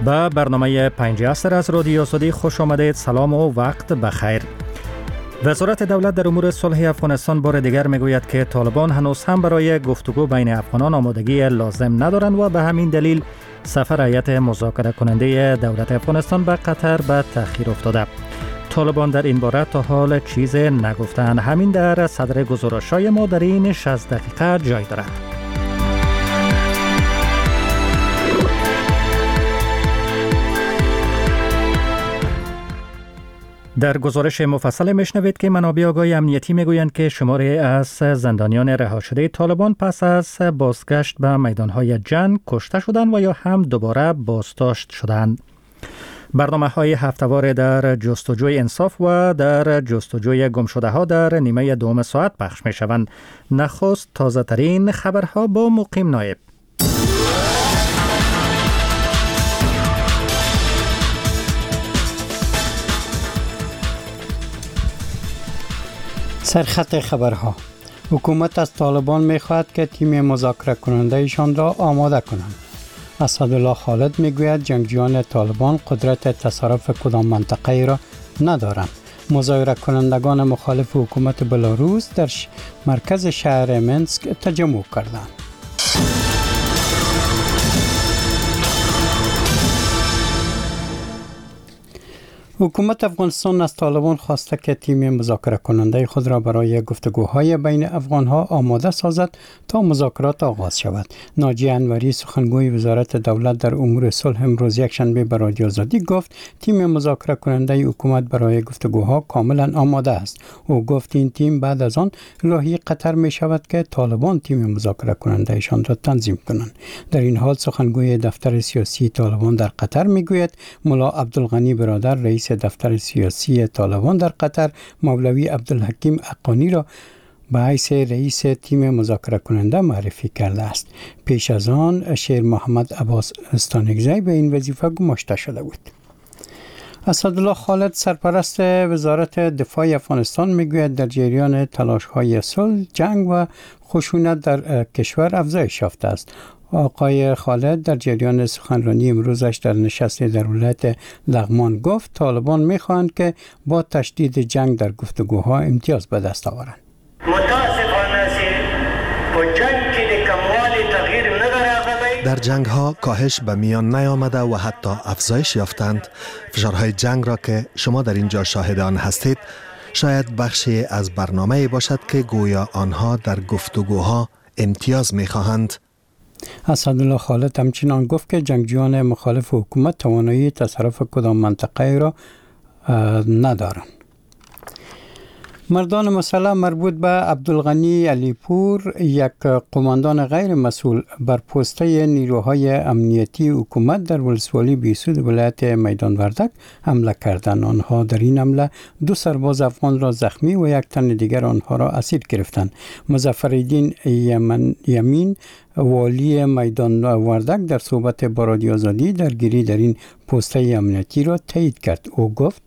به برنامه 5 عصر از رادیو آزادی خوش آمدید. سلام و وقت بخیر. وزارت دولت در امور صلح افغانستان بار دیگر میگوید که طالبان هنوز هم برای گفتگو بین افغانان آمادگی لازم ندارند و به همین دلیل سفر هیئت مذاکره کننده دولت افغانستان به قطر به تأخیر افتاده. طالبان در این باره تا حال چیز نگفتند. همین در صدر گزارش‌های ما در این 60 دقیقه جای دارد. در گزارش مفصل میشنوید که منابع آگاهی امنیتی میگویند که شماری از زندانیان رها شده طالبان پس از بازگشت به میدانهای جنگ کشته شدند و یا هم دوباره بازداشت شدند. برنامه‌های هفته‌وار در جستجوی انصاف و در جستجوی گمشده‌ها در نیمه دوم ساعت پخش می‌شوند. نخست تازه‌ترین خبرها با مقیم نایب. سرخط خبرها: حکومت از طالبان می‌خواهد که تیم مذاکره کننده ایشان را آماده کنند. اسدالله خالد میگوید جنگجویان طالبان قدرت تصرف کدام منطقه را ندارند. مظاهره کنندگان مخالف حکومت بلاروس در مرکز شهر منسک تجمع کردند. حکومت افغانستان از طالبان خواسته که تیم مذاکره کننده خود را برای گفتگوهای بین افغانها آماده سازد تا مذاکرات آغاز شود. ناجی انوری سخنگوی وزارت دولت در امور صلح امروز یکشنبه به رادیو آزادی گفت تیم مذاکره کننده حکومت برای گفتگوها کاملا آماده است. او گفت این تیم بعد از آن راهی قطر می شود که طالبان تیم مذاکره کننده ایشان را تنظیم کنند. در این حال سخنگوی دفتر سیاسی طالبان در قطر می گوید ملا عبدالغنی برادر رئیس دفتر سیاسی طالبان در قطر مولوی عبدالحکیم اقانی را به حیث رئیس تیم مذاکره کننده معرفی کرده است. پیش از آن شیر محمد عباس استانگزی به این وظیفه گماشته شده بود. اسدالله خالد سرپرست وزارت دفاع افغانستان میگوید در جریان تلاش‌های صلح جنگ و خشونت در کشور افزایش یافته است. آقای خالد در جریان سخنرانی امروزش در نشست در ولایت لغمان گفت طالبان می‌خواهند که با تشدید جنگ در گفتگوها امتیاز به دست آورند. در جنگ ها کاهش به میان نیامده و حتی افزایش یافتند. فشارهای جنگ را که شما در اینجا شاهد آن هستید شاید بخشی از برنامه باشد که گویا آنها در گفتگوها امتیاز می‌خواهند. اسدالله خالد همچنان گفت که جنگجویان مخالف حکومت توانایی تصرف کدام منطقه را ندارند. مردان مسلح مربوط به عبدالغنی علیپور یک قماندان غیر مسئول بر پوسته نیروهای امنیتی حکومت در ولسوالی بیسود ولایت میدان وردک حمله کردند. آنها در این حمله 2 سرباز افغان را زخمی و یک تن دیگر آنها را اسیر گرفتند. مظفرالدین یمین والی میدان وردک در صحبت با رادیو آزادی درگیری در این پوسته امنیتی را تایید کرد. او گفت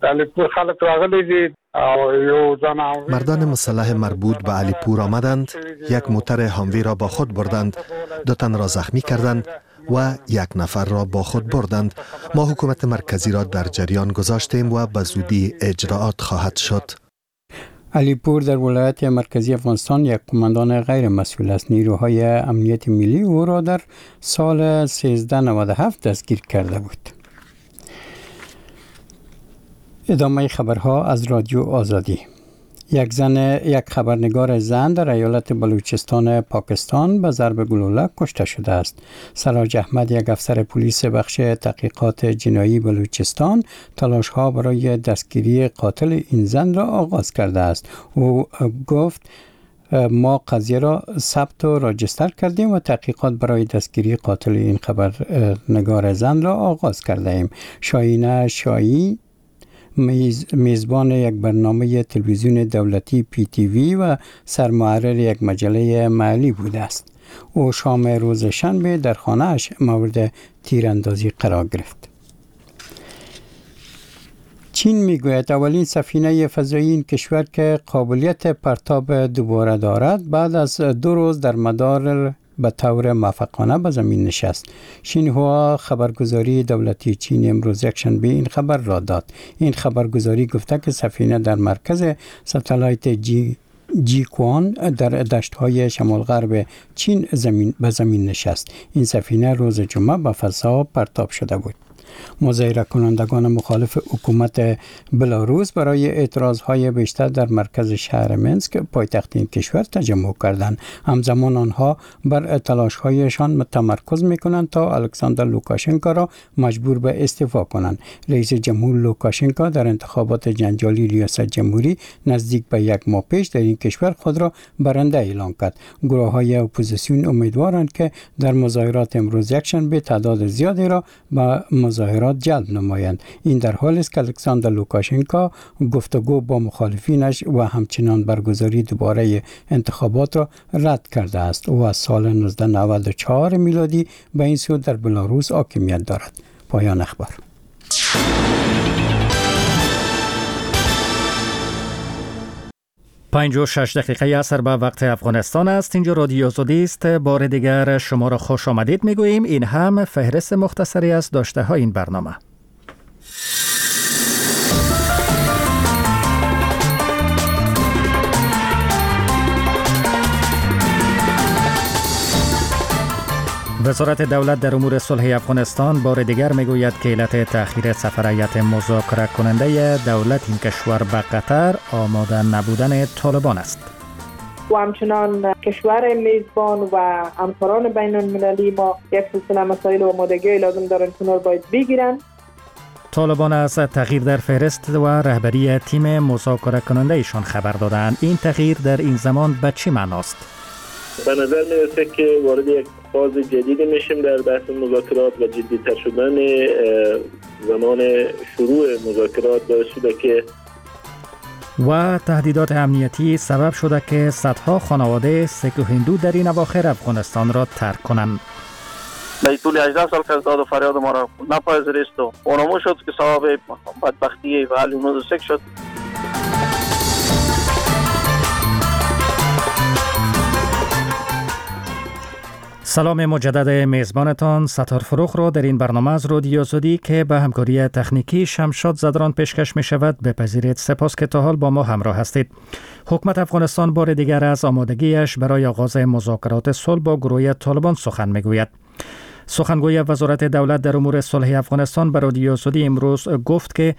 مردان مسلح مربوط به علیپور آمدند، یک موتر هاموی را با خود بردند، 2 تن را زخمی کردند و 1 نفر را با خود بردند. ما حکومت مرکزی را در جریان گذاشتیم و به زودی اجراعات خواهد شد. علیپور در ولایت مرکزی افغانستان یک قماندان غیر مسئول است. نیروهای امنیت ملی او را در سال 1397 دستگیر کرده بود. ادامه خبرها از رادیو آزادی. یک خبرنگار زن در ایالت بلوچستان پاکستان به ضرب گلوله کشته شده است. سراج احمد یک افسر پلیس بخش تحقیقات جنایی بلوچستان تلاش‌ها برای دستگیری قاتل این زن را آغاز کرده است. او گفت ما قضیه را ثبت و راجستر کردیم و تحقیقات برای دستگیری قاتل این خبرنگار زن را آغاز کرده ایم. شاهینه شایی میزبان یک برنامه تلویزیون دولتی PTV و سرمحرر یک مجله محلی بوده است. او شام روز شنبه در خانه‌اش مورد تیراندازی قرار گرفت. چین میگوید اولین سفینه فضایی این کشور که قابلیت پرتاب دوباره دارد بعد از 2 روز در مدار به طور موفقانه به زمین نشست. شینهوا خبرگزاری دولتی چین امروز یکشنبه این خبر را داد. این خبرگزاری گفته که سفینه در مرکز ستلایت جیکوان در دشت‌های شمال غرب چین به زمین نشست. این سفینه روز جمعه به فضا پرتاب شده بود. مظاهره کنندگان مخالف حکومت بلاروس برای اعتراضهای بیشتر در مرکز شهر منسک پایتخت این کشور تجمع کردند. همزمان آنها بر تلاش‌هایشان تمرکز می‌کنند تا الکساندر لوکاشنکو را مجبور به استعفا کنند. رئیس جمهور لوکاشنکو در انتخابات جنجالی ریاست جمهوری نزدیک به یک ماه پیش در این کشور خود را برنده اعلام کرد. گروه‌های اپوزیسیون امیدوارند که در مظاهرات امروز یکشنبه تعداد زیادی را به مظاهرات جلب نمایند. این در حالی است که الکساندر لوکاشنکو گفتگو با مخالفینش و همچنان برگزاری دوباره انتخابات را رد کرده است و از سال 1994 میلادی به این سو در بلاروس حاکمیت دارد. پایان اخبار. پنج و 6 دقیقه اثر به وقت افغانستان است. اینجا رادیو آزادی است. بار دیگر شما را خوش آمدید میگوییم. این هم فهرست مختصری از داشته های این برنامه. وزارت دولت در امور صلح افغانستان بار دیگر میگوید که علت تأخیر سفر هیئت مذاکره کننده دولت این کشور به قطر آماده نبودن طالبان است. و همچنان کشور میزبان و همکاران بین المللی ما یک سلسله مسائل و آمادگی لازم دارند که باید بگیرن. طالبان از تغییر در فهرست و رهبری تیم مذاکره کننده ایشان خبر دادند. این تغییر در این زمان به چی معناست؟ به نظر میرسه که وارد یک فاز جدیدی میشیم در بحث مذاکرات و جدی‌تر شدن زمان شروع مذاکرات باعث شده که و تهدیدات امنیتی سبب شده که صدها خانواده سیک و هندو در این اواخر افغانستان را ترک کنند. به طول 18 سال که از داد و فریاد ما را نپذیرفت و اونمو شد که سبب بدبختی و حل امور سیک شد. سلام مجدد میزبانتان ستار فروخ را در این برنامه از رادیو آزادی که به همکاری تکنیکی شمشاد زدران پیشکش می شود بپذیرید. سپاس که تا حال با ما همراه هستید. حکومت افغانستان بار دیگر از آمادگیش برای آغاز مذاکرات صلح با گروه طالبان سخن می گوید. سخنگوی وزارت دولت در امور صلح افغانستان به رادیو آزادی امروز گفت که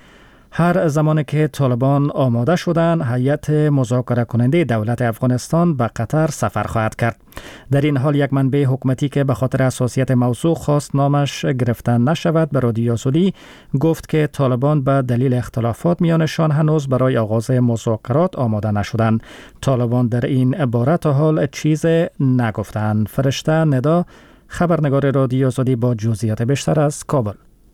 هر زمان که طالبان آماده شدند، هیئت مذاکره کننده دولت افغانستان به قطر سفر خواهد کرد. در این حال یک منبع حکومتی که به خاطر حساسیت موضوع خواست نامش گرفته نشود به رادیو آزادی گفت که طالبان به دلیل اختلافات میانشان هنوز برای آغاز مذاکرات آماده نشدند. طالبان در این باره تا حال چیز نگفتند. فرشته ندا، خبرنگار رادیو آزادی با جزئیات بیشتر از کابل.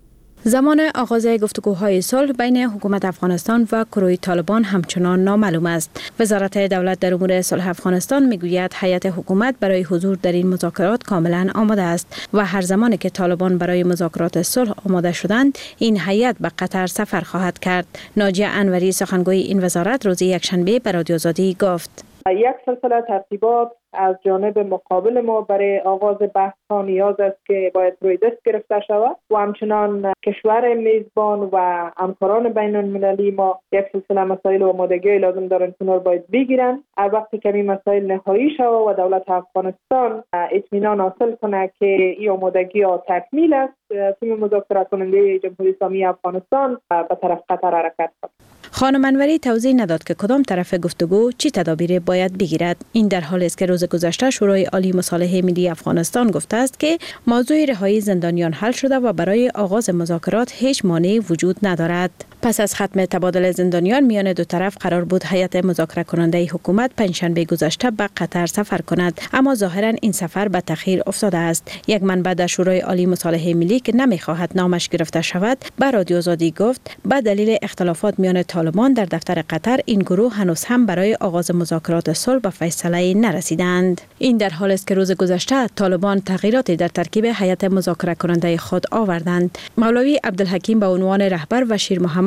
زمان آغاز گفتگوهای صلح بین حکومت افغانستان و گروه طالبان همچنان نامعلوم است. وزارت دولت در امور صلح افغانستان میگوید هیئت حکومت برای حضور در این مذاکرات کاملا آماده است و هر زمانی که طالبان برای مذاکرات صلح آماده شدند، این هیئت به قطر سفر خواهد کرد. ناجیه انوری سخنگوی این وزارت روز یکشنبه به رادیو آزادی گفت: یک سلسله ترتیبات از جانب مقابل ما برای آغاز بحث ها نیاز است که باید روی دست گرفته شود و همچنان کشور میزبان و همکاران بین المللی ما یک سلسله مسائل و آمادگی لازم دارند که باید بگیرن. وقتی که این مسائل نهایی شود و دولت افغانستان اطمینان حاصل کنه که این آمادگی ها تکمیل است، تیم مذاکره کننده جمهوری اسلامی افغانستان به طرف قطر حرکت کند. خانم انوری توضیح نداد که کدام طرف گفتگو چی تدابیر باید بگیرد. این در حالی است که روز گذشته شورای عالی مصالحه ملی افغانستان گفته است که موضوع رهایی زندانیان حل شده و برای آغاز مذاکرات هیچ مانعی وجود ندارد. پس از ختم تبادل زندانیان میان دو طرف قرار بود هیئت مذاکره کننده حکومت پنجشنبه گذشته به قطر سفر کند، اما ظاهرا این سفر به تأخیر افتاده است. یک منبع در شورای عالی مصالحه ملی که نمیخواهد نامش گرفته شود به رادیو آزادی گفت به دلیل اختلافات میان طالبان در دفتر قطر این گروه هنوز هم برای آغاز مذاکرات صلح به فیصله نرسیدند. این در حالی است که روز گذشته طالبان تغییراتی در ترکیب هیئت مذاکره کننده خود آوردند. مولوی عبدالحکیم به عنوان رهبر و شیر محمد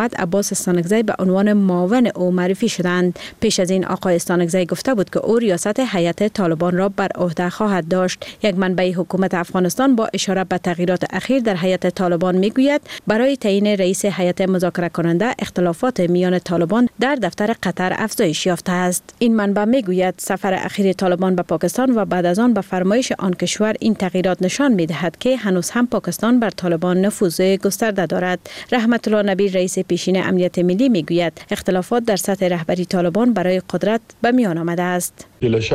حکومت عباس استانکزی به عنوان معاون او معرفی شدند. پیش از این آقای استانکزی گفته بود که او ریاست هیئت طالبان را بر عهده خواهد داشت. یک منبع حکومت افغانستان با اشاره به تغییرات اخیر در هیئت طالبان میگوید برای تعیین رئیس هیئت مذاکره کننده اختلافات میان طالبان در دفتر قطر افزایش یافته است. این منبع میگوید سفر اخیر طالبان به پاکستان و بعد از آن به فرمایش آن کشور این تغییرات نشان می‌دهد که هنوز هم پاکستان بر طالبان نفوذ گسترده دارد. رحمت الله نبی رئیس پیشین امنیت ملی میگوید اختلافات در سطح رهبری طالبان برای قدرت به میان آمده است.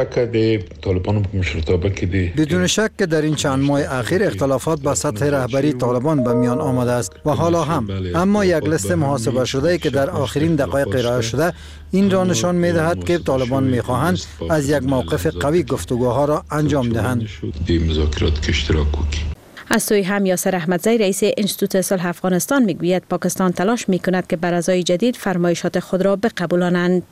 بدون شک که در این چند ماه اخیر اختلافات با سطح رهبری طالبان به میان آمده است و حالا هم، اما یک لیست محاسبه شده که در آخرین دقایق ارائه شده این را نشان می‌دهد که طالبان می‌خواهند از یک موقف قوی گفتگوها را انجام دهند. از سوی هم یاسر احمدزی رئیس انستیتوت صلح افغانستان میگوید پاکستان تلاش میکند که بر اعضای جدید فرمایشات خود را بقبولانند.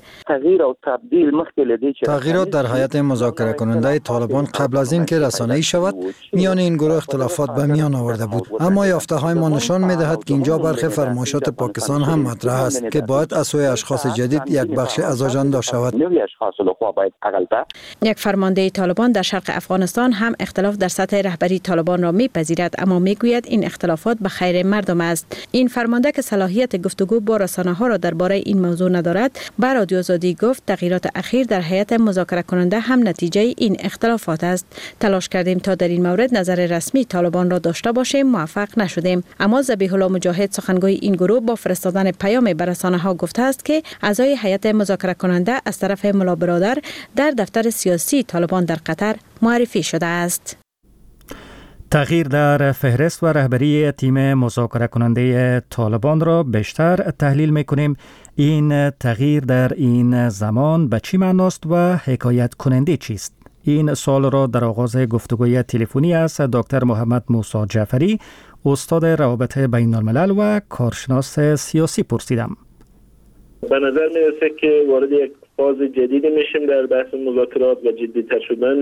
تغییرات در هیئت مذاکره کننده طالبان قبل از اینکه رسانه‌ای شود میان این گروه اختلافات به میان آورده بود، اما یافته‌های ما نشان می‌دهد که اینجا برخی فرمایشات پاکستان هم مطرح است که باید از سوی اشخاص جدید یک بخش از آژاندا شود. یک فرمانده طالبان در شرق افغانستان هم اختلاف در سطح رهبری طالبان را میپذیرد، اما میگوید این اختلافات به خیر مردم است. این فرمانده که صلاحیت گفتگو با رسانه‌ها را درباره این موضوع ندارد، بر رادیو آزادی گفت تغییرات اخیر در هیئت مذاکره کننده هم نتیجه این اختلافات است. تلاش کردیم تا در این مورد نظر رسمی طالبان را داشته باشیم، موفق نشدیم. اما ذبیح الله مجاهد سخنگوی این گروه با فرستادن پیام به رسانه‌ها گفته است که اعضای هیئت مذاکره کننده از طرف ملا برادر در دفتر سیاسی طالبان در قطر معرفی شده است. تغییر در فهرست و رهبری تیم مذاکره کننده طالبان را بیشتر تحلیل می‌کنیم. این تغییر در این زمان به چی معناست و حکایت کننده چیست؟ این سوال را در آغاز گفتگوی تلفنی از دکتر محمد موسی جعفری، استاد روابط بین الملل و کارشناس سیاسی پرسیدم. به نظر میرسه که وارد یک فاز جدیدی میشیم در بحث مذاکرات و جدی‌تر شدن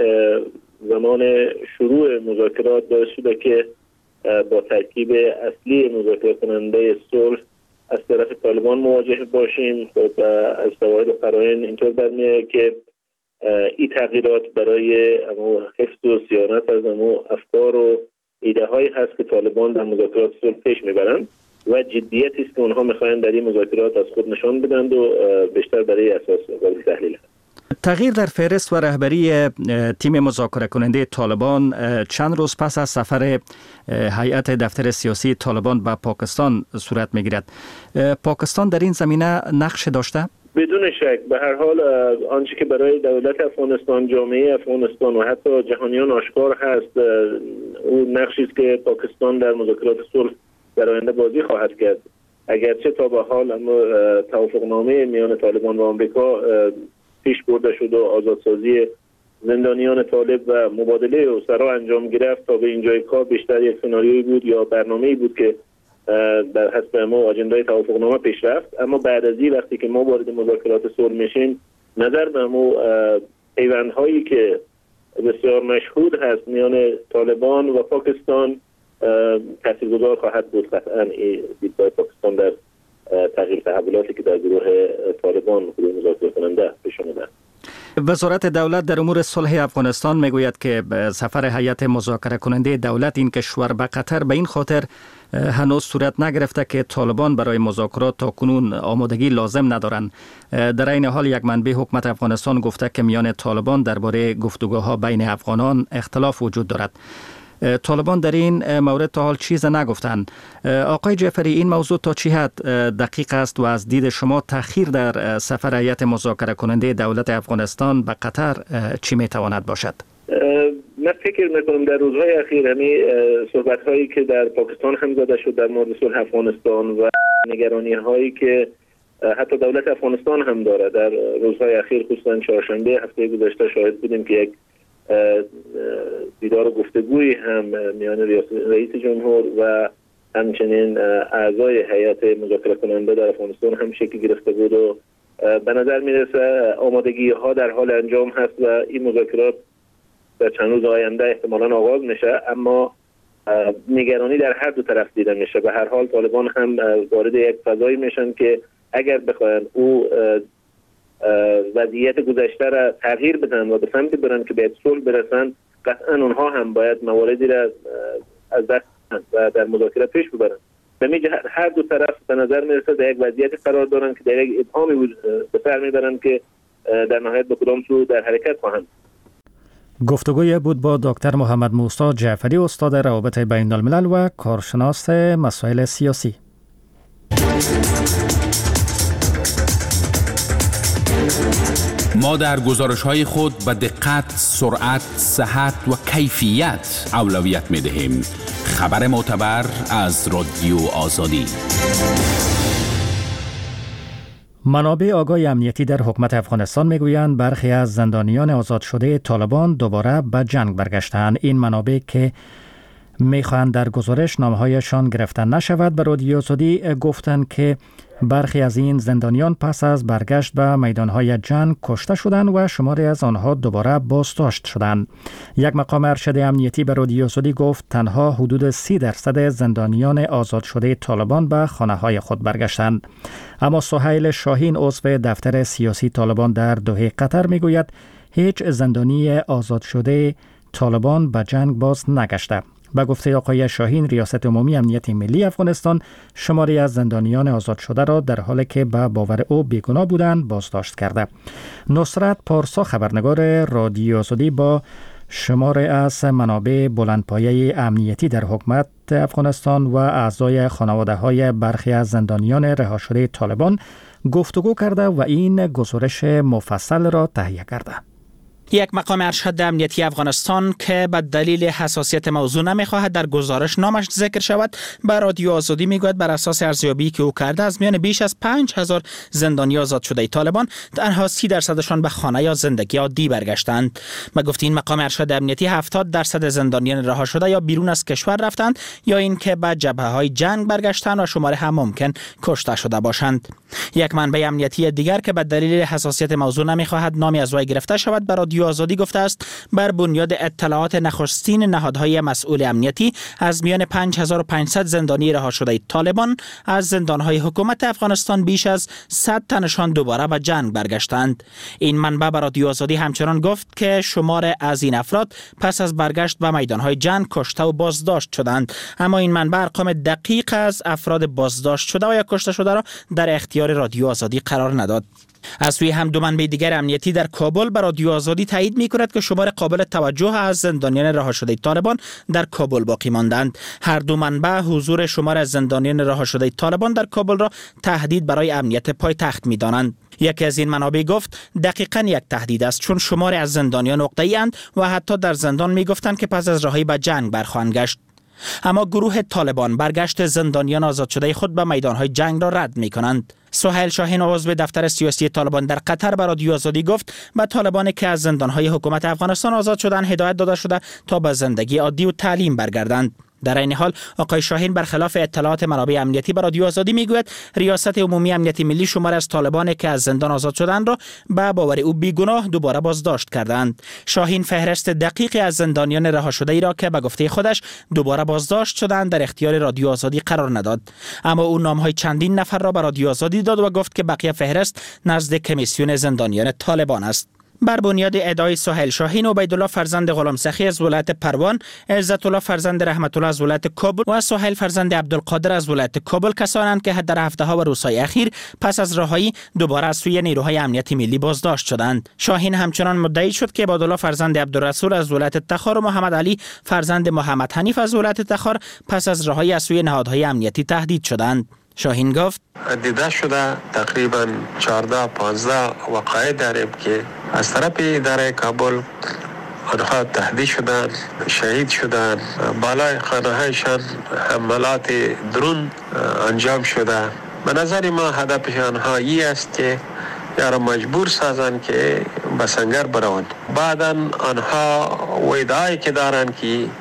زمان شروع مذاکرات باعث شده که با ترکیب اصلی مذاکره کننده صلح از طرف طالبان مواجه باشیم. خب از شواهد و قرائن اینطور برمیاد که این تغییرات برای حفظ و صیانت از افکار و ایده هایی هست که طالبان در مذاکرات صلح پیش میبرند و جدیتی است که اونها میخواهند در این مذاکرات از خود نشان بدند و بیشتر برای اساس قابل تحلیل هست. تغییر در فهرست و رهبری تیم مذاکره کننده طالبان چند روز پس از سفر هیئت دفتر سیاسی طالبان به پاکستان صورت میگیرد. پاکستان در این زمینه نقش داشته؟ بدون شک. به هر حال آنچه که برای دولت افغانستان، جامعه افغانستان و حتی جهانیان آشکار هست، اون نقشی است که پاکستان در مذاکرات صلح در آینده بازی خواهد کرد. اگرچه تا به حال اما توافقنامه میان طالبان و آمریکا پیش برده شد و آزادسازی زندانیان طالب و مبادله اسرا انجام گرفت، تا به اینجای کار بیشتر یک سناریویی بود یا برنامه‌ای بود که در حسب ما آجندای توافقنامه پیش رفت. اما بعد از این وقتی که ما وارد مذاکرات صلح میشیم، نظر به ما پیوندهایی که بسیار مشهود هست میان طالبان و پاکستان تاثیرگذار خواهد بود. قطعاً دیدگاه پاکستان در تغییر تحولاتی که در گروه طالبان گروه مذاکره کننده پیش آمده. وزارت دولت در امور صلح افغانستان میگوید که سفر هیئت مذاکره کننده دولت این کشور به قطر به این خاطر هنوز صورت نگرفته که طالبان برای مذاکرات تا کنون آمادگی لازم ندارند. در این حال یک منبع حکومت افغانستان گفته که میان طالبان درباره گفتگوها بین افغانان اختلاف وجود دارد. طالبان در این مورد تا حال چیز نگفتند. آقای جعفری، این موضوع تا چه حد دقیق است و از دید شما تأخیر در سفر هیئت مذاکره کننده دولت افغانستان به قطر چی میتواند باشد؟ من فکر میکنم در روزهای اخیر همین صحبت هایی که در پاکستان هم زده شد در مورد صلح افغانستان و نگرانی هایی که حتی دولت افغانستان هم داره، در روزهای اخیر خصوصا چهارشنبه هفته گذشته شاهد بودیم که یک دیدار و گفتگوی هم میان رئیس جمهور و همچنین اعضای هیئت مذاکره کننده در افغانستان هم شکل گرفته بود و به نظر میرسه آمادگی ها در حال انجام هست و این مذاکرات در چند روز آینده احتمالاً آغاز میشه. اما نگرانی در هر دو طرف دیده میشه. به هر حال طالبان هم وارد یک فضایی میشن که اگر بخواین او وضعیت گذشته را تغییر بدن و به سمت برن که به صلح برسن، قطعا اونها هم باید مواردی را از دست و در مذاکره پیش ببرن. به می جهت هر دو طرف به نظر میرسه در یک وضعیت قرار دارن که در یک ابهامی به سر میبرن که در نهایت به کدام سو در حرکت خواهند. گفتگوی بود با دکتر محمد موسی جعفری، استاد روابط بین الملل و کارشناس مسائل سیاسی. ما در گزارش‌های خود به دقت، سرعت، صحت و کیفیت اولویت می‌دهیم. خبر معتبر از رادیو آزادی. منابع آگاه امنیتی در حکومت افغانستان میگویند برخی از زندانیان آزاد شده طالبان دوباره به جنگ برگشتند. این منابع که میخواهند در گزارش نامه‌هایشان گرفته نشود به رادیو آزادی گفتند که برخی از این زندانیان پس از برگشت به میدانهای جنگ کشته شدند و شماری از آنها دوباره بازداشت شدند. یک مقام ارشد امنیتی به رادیو آزادی گفت تنها حدود 30% زندانیان آزاد شده طالبان به خانه‌های خود برگشتند. اما سهیل شاهین عضو دفتر سیاسی طالبان در دوحه قطر میگوید هیچ زندانی آزاد شده طالبان به جنگ باز نگشته. به گفته آقای شاهین، ریاست عمومی امنیت ملی افغانستان شماری از زندانیان آزاد شده را در حالی که به باور او بیگناه بودند بازداشت کرده. نصرت پارسا خبرنگار رادیو آزادی با شماری از منابع بلندپایه امنیتی در حکومت افغانستان و اعضای خانواده‌های برخی از زندانیان رها شده طالبان گفتگو کرده و این گزارش مفصل را تهیه کرده. یک مقام ارشد امنیتی افغانستان که به دلیل حساسیت موضوع نمیخواهد در گزارش نامش ذکر شود به رادیو آزادی میگوید بر اساس ارزیابی که او کرده از میان بیش از 5000 زندانی آزاد شده طالبان تنها 30% به خانه یا زندگی عادی برگشتند. به گفته این مقام ارشد امنیتی 70% زندانیان رها شده یا بیرون از کشور رفتند یا اینکه به جبهه‌های جنگ برگشتند و شماره هم ممکن کشته شده باشند. یک منبع امنیتی دیگر که به دلیل حساسیت موضوع نمیخواهد نامی از وی گرفته شود به رادیو آزادی گفته است بر بنیاد اطلاعات نخستین نهادهای مسئول امنیتی از میان 5500 زندانی رها شده طالبان از زندانهای حکومت افغانستان بیش از 100 تنشان دوباره به جنگ برگشتند. این منبع به رادیو آزادی همچنان گفت که شمار از این افراد پس از برگشت به میدانهای جنگ کشته و بازداشت شدند، اما این منبع ارقام دقیق از افراد بازداشت شده و یا کشته شده را در اختیار رادیو آزادی قرار نداد. از سوی هم دو منبع دیگر امنیتی در کابل بر رادیو آزادی تایید می‌کند که شمار قابل توجه از زندانیان رها شده طالبان در کابل باقی ماندند. هر دو منبع حضور شمار از زندانیان رها شده طالبان در کابل را تهدید برای امنیت پایتخت می‌دانند. یکی از این منابع گفت دقیقاً یک تهدید است، چون شمار از زندانیان عقده‌ای اند و حتی در زندان می‌گفتند که پس از رهایی به جنگ برخواهند گشت. اما گروه طالبان برگشت زندانیان آزاد شده خود به میدانهای جنگ را رد می‌کنند. سهیل شاهین عضو دفتر سیاسی طالبان در قطر به رادیو آزادی گفت به طالبانی که از زندانهای حکومت افغانستان آزاد شدند هدایت داده شده تا به زندگی عادی و تعلیم برگردند. در این حال آقای شاهین برخلاف اطلاعات منابع امنیتی به رادیو آزادی میگوید ریاست عمومی امنیت ملی شمار از طالبانی که از زندان آزاد شدند را به باور او بیگناه دوباره بازداشت کردند. شاهین فهرست دقیقی از زندانیان رها شده ای را که به گفته خودش دوباره بازداشت شدند در اختیار رادیو آزادی قرار نداد، اما او نامهای چندین نفر را به رادیو آزادی داد و گفت که بقیه فهرست نزد کمیسیون زندانیان طالبان است. بر بنیاد ادعای سهیل شاهین، عبیدالله فرزند غلام سخی از ولایت پروان، عزت الله فرزند رحمت الله از ولایت کابل و سهیل فرزند عبدالقادر از ولایت کابل کسانند که در هفته‌ها و روزهای اخیر پس از رهایی دوباره از سوی نیروهای امنیت ملی بازداشت شدند. شاهین همچنان مدعی شد که عبیدالله فرزند عبدالرسول از ولایت تخار و محمد علی فرزند محمد حنیف از ولایت تخار پس از رهایی از سوی نهادهای امنیتی تهدید شدند. شاهین گفت دیده شده تقریبا 14-15 وقایع داریم که از طرف اداره کابل آنها تهدید شدند، شهید شدند، بالای خانه هایشان حملات درون انجام شده. به نظر ما هدف آنها ای است که یارو مجبور سازند که به سنگر بروند. بعدا آنها ادعایی که دارند که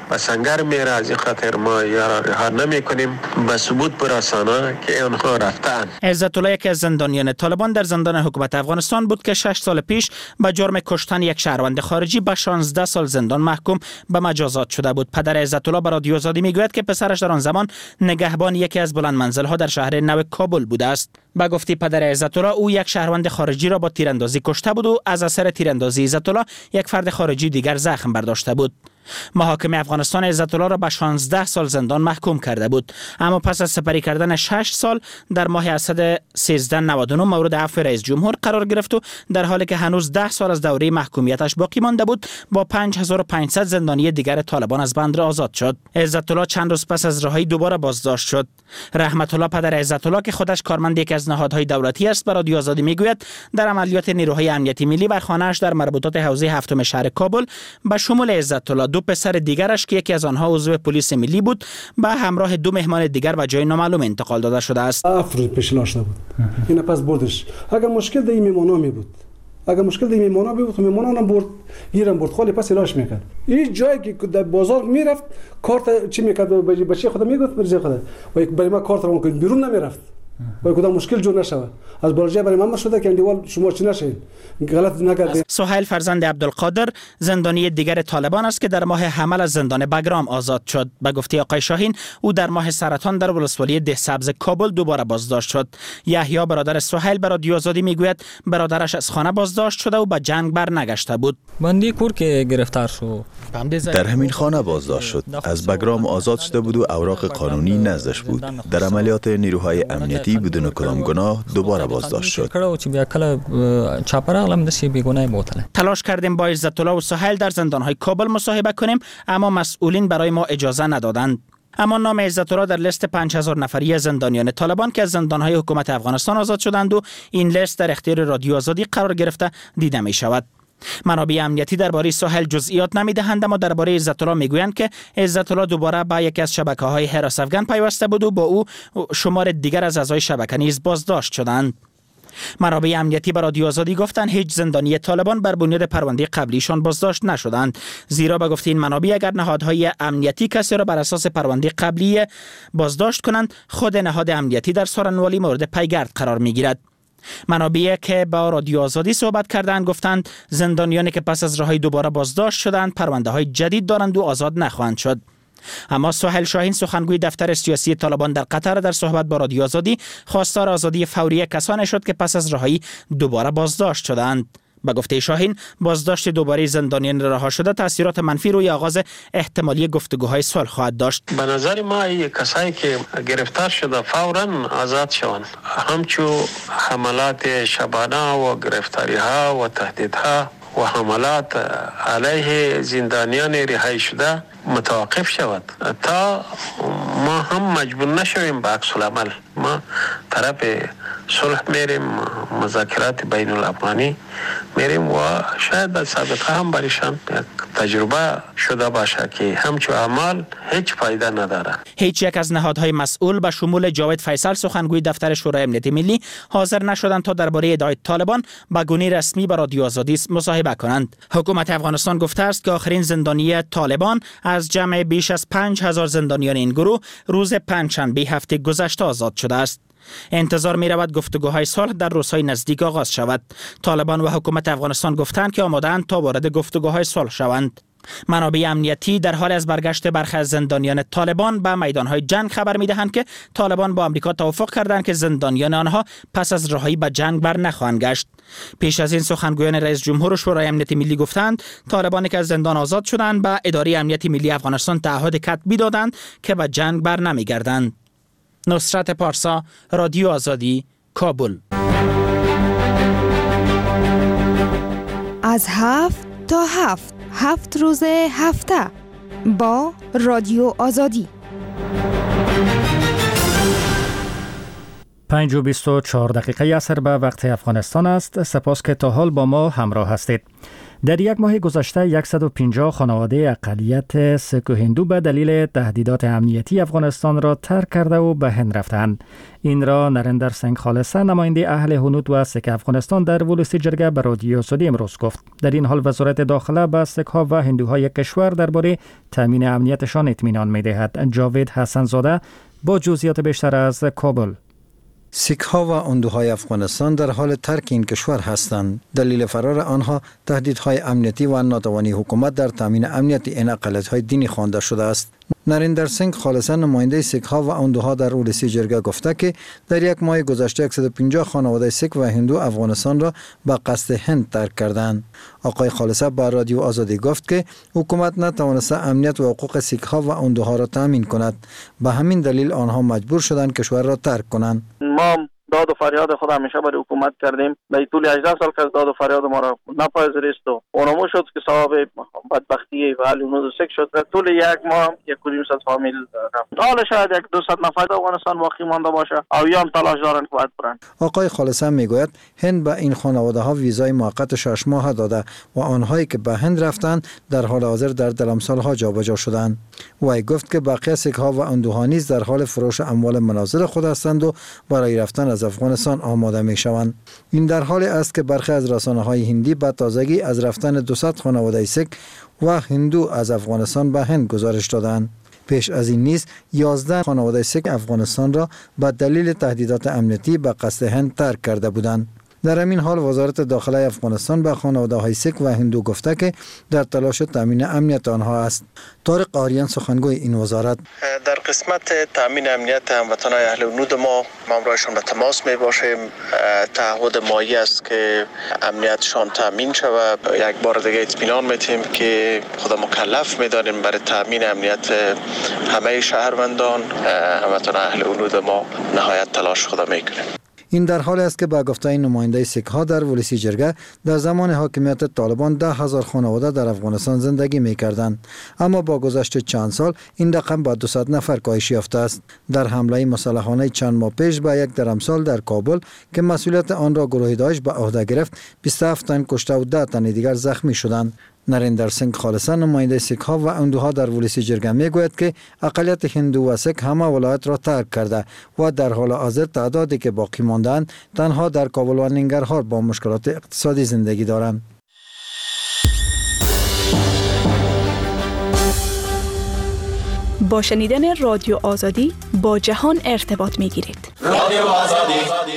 به سنگر میره. از این خاطر ما یا رها نمی کنیم به ثبوت برسانه که آنها رفتن. عزت الله یکی از زندانیان طالبان در زندان حکومت افغانستان بود که 6 سال پیش به جرم کشتن یک شهروند خارجی به 16 سال زندان محکوم به مجازات شده بود. پدر عزت الله به رادیو آزادی میگوید که پسرش در آن زمان نگهبان یکی از بلند منزل‌ها در شهر نو کابل بوده است. به گفته پدر عزت الله، او یک شهروند خارجی را با تیراندازی کشته بود و از اثر تیراندازی عزت الله یک فرد خارجی دیگر زخم برداشته بود. محاکمه افغانستان عزت الله را به 16 سال زندان محکوم کرده بود، اما پس از سپری کردن 6 سال در ماه اسد 1399 مورد عفو رئیس جمهور قرار گرفت و در حالی که هنوز 10 سال از دوره محکومیتش باقی مانده بود با 5500 زندانی دیگر طالبان از بند آزاد شد. عزت الله چند روز پس از رهایی دوباره بازداشت شد. رحمت الله پدر عزت الله که خودش کارمند یکی از نهادهای دولتی است، برای رادیو آزادی میگوید در عملیات نیروهای امنیتی ملی بر خانه‌اش در مربوطات حوزه هفتم شهر کابل به شمول عزت الله 2 پسر دیگرش که یکی از آنها عضو پلیس ملی بود به همراه 2 مهمان دیگر به جای نامعلوم انتقال داده شده است. افراد پیش لاش نبود. این پس بردش. اگر مشکل در این میمونا می بود. اگر مشکل در این میمونا بود، میمونا هم برد، گیرم برد، خالی پس لاش میکرد. این جایی که در بازار میرفت، کارت چی میکرد؟ بچه خدا میگفت برای خدا. و یک برای ما کارت رو ممکن بیرون نمیرفت. و کدام مشکل جور نشود. از بالای برای من شده که دیوال شما چی نشین. غلط نکردید. سهیل فرزند عبدالقادر زندانی دیگر طالبان است که در ماه حمل از زندان بگرام آزاد شد. به گفته آقای شاهین، او در ماه سرطان در ولسوالی ده سبز کابل دوباره بازداشت شد. یحیی برادر سهیل به رادیو آزادی میگوید برادرش از خانه بازداشت شده و به جنگ برنگشته بود. بندی کور که گرفتار شد. در همین خانه بازداشت شد. از بگرام آزاد شده بود و اوراق قانونی نزدش بود. در عملیات نیروهای امنیتی بدون کدام گناه دوباره بازداشت شد. تلاش کردیم با عزت الله و سهیل در زندان‌های کابل مصاحبه کنیم، اما مسئولین برای ما اجازه ندادند. اما نام عزت الله در لیست 5000 نفری زندانیان طالبان که از زندان‌های حکومت افغانستان آزاد شدند و این لیست در اختیار رادیو آزادی قرار گرفته دیده می شود. منابع امنیتی درباره سهیل جزئیات نمیدهند، اما درباره عزت الله میگویند که عزت الله دوباره به یکی از شبکه‌های هراس افغان پیوسته بود و با او شمار دیگر از اعضای شبکه نیز بازداشت شدند. منابع امنیتی به رادیو آزادی گفتند هیچ زندانی طالبان بر بنیاد پرونده قبلیشان بازداشت نشدند، زیرا به گفته این منابع اگر نهادهای امنیتی کسی را بر اساس پرونده قبلی بازداشت کنند، خود نهاد امنیتی در سارنوالی مورد پیگرد قرار میگیرد. منابعی که با رادیو آزادی صحبت کردند گفتند زندانیانی که پس از رهایی دوباره بازداشت شدند پرونده های جدید دارند و آزاد نخواهند شد. اما سهیل شاهین سخنگوی دفتر سیاسی طالبان در قطر در صحبت با رادیو آزادی خواستار آزادی فوری کسانی شد که پس از رهایی دوباره بازداشت شدند. به گفته شاهین بازداشت دوباره زندانیان رها شده تاثیرات منفی روی آغاز احتمالی گفتگوهای صلح خواهد داشت. به نظر ما این کسایی که گرفتار شده فوراً آزاد شوند. همچون حملات شبانه و گرفتاری ها و تهدیدها و حملات علیه زندانیان رهایی شده متوقف شود تا ما هم مجبور نشویم به عکس العمل. ما طرف صلح میریم، مذاکرات بین الافغانی میریم و شاید در سابقه هم برایشان تجربه شده باشه که همچون اعمال هیچ فایده نداره. هیچ یک از نهادهای مسئول به شمول جاوید فیصل سخنگوی دفتر شورای امنیت ملی حاضر نشدند تا درباره ادعای طالبان به گونه رسمی به رادیو آزادی مصاحبه کنند. حکومت افغانستان گفته است که آخرین زندانی طالبان از جمع بیش از 5000 زندانیان این گروه روز پنجشنبه هفته گذشته آزاد شده است. انتظار می رود گفتگوهای صلح در روزهای نزدیک آغاز شود. طالبان و حکومت افغانستان گفتند که آماده‌اند تا وارد گفتگوهای صلح شوند. منابع امنیتی در حال از برگشت برخی از زندانیان طالبان به میدانهای جنگ خبر می دهند که طالبان با آمریکا توافق کردند که زندانیان آنها پس از رهایی به جنگ بر نخواهند گشت. پیش از این سخنگویان رئیس جمهور و شورای امنیت ملی گفتند طالبانی که از زندان آزاد شدند به اداره امنیت ملی افغانستان تعهد کتبی دادند که به جنگ بر نمیگردند. نصرت پارسا، رادیو آزادی، کابل. از 7 تا 7 روز هفته با رادیو آزادی. 5:24 عصر به وقت افغانستان است. سپاس که تا حال با ما همراه هستید. در یک ماه گذشته 150 خانواده اقلیت سیک و هندو به دلیل تهدیدات امنیتی افغانستان را ترک کرده و به هند رفتند. این را نریندر سنگ خالصه، نماینده اهل هنود و سیک افغانستان در ولسی جرگه به رادیو آزادی امروز گفت. در این حال وزارت داخله به سیک‌ها و هندوهای کشور درباره تامین امنیتشان اطمینان می‌دهد. جاوید حسن زاده با جزئیات بیشتر از کابل. سیک‌ها و هندوهای افغانستان در حال ترک این کشور هستند. دلیل فرار آنها تهدیدهای امنیتی و ناتوانی حکومت در تامین امنیت این اقلیت‌های دینی خوانده شده است. نریندر سنگ خالصه، نماینده سیک‌ها و هندوها در ولسی جرگه گفته که در یک ماه گذشته 150 خانواده سیک و هندو افغانستان را به قصد هند ترک کردند. آقای خالصه با رادیو آزادی گفت که حکومت نتوانسته امنیت و حقوق سیک‌ها و هندوها را تامین کند. به همین دلیل آنها مجبور شدند کشور را ترک کنند. ما داد و فریاد خود همیشه برای حکومت کردیم. در طول 18 سال که داد و فریاد ما را نپذیرفت و اونمو شد که صاحب بدبختی و حال اونو سک شد. در طول یک ماه 1.5 فامیل رفت. حالا شاید 200 نفر افغانستان باقی مانده باشه او یا هم تلاش دارن که باید برن. آقای خالصه میگوید هند به این خانواده ها ویزای موقت 6 ماه داده و آنهایی که به هند رفتند در حال حاضر در درمسال ها جابجا شدند. وی گفت که بقیه سیک ها و هندوها نیز در حال فروش اموال منازل خود هستند و برای رفتن از افغانستان آماده می شوند. این در حالی است که برخی از رسانه‌های هندی به تازگی از رفتن 200 خانواده سیک و هندو از افغانستان به هند گزارش دادند. پیش از این نیز 11 خانواده سیک افغانستان را به دلیل تهدیدات امنیتی به قصد هند ترک کرده بودند. در همین حال وزارت داخله افغانستان به خانواده‌های سیک و هندو گفته که در تلاش تامین امنیت آنها است. طارق آریان سخنگوی این وزارت: در قسمت تامین امنیت هموطنان اهل هنود ما همراهشان به تماس می باشیم. تعهد مایی است که امنیتشان تامین شود. یک بار دیگه اطمینان میتیم که خود مکلف میدانیم برای تامین امنیت همه شهروندان هموطنان اهل هنود ما نهایت تلاش خود میکنیم. این در حالی است که با گفته نماینده سیک‌ها در ولسی جرگه در زمان حاکمیت طالبان 10,000 خانواده در افغانستان زندگی می‌کردند، اما با گذشت چند سال این رقم با 200 نفر کاهش یافته است. در حمله مسلحانه چند ماه پیش به یک درمسال در کابل که مسئولیت آن را گروه داعش به عهده گرفت، 27 تن کشته و 10 تن دیگر زخمی شدند. نریندر سنگ خالصه، نماینده سیک‌ها و هندوها در ولسی جرگه میگوید که اقلیت هندو و سیک همه ولایت را ترک کرده و در حال حاضر تعدادی که باقی ماندند تنها در کابل و ننگرهار با مشکلات اقتصادی زندگی دارند. با شنیدن رادیو آزادی با جهان ارتباط میگیرید. رادیو آزادی.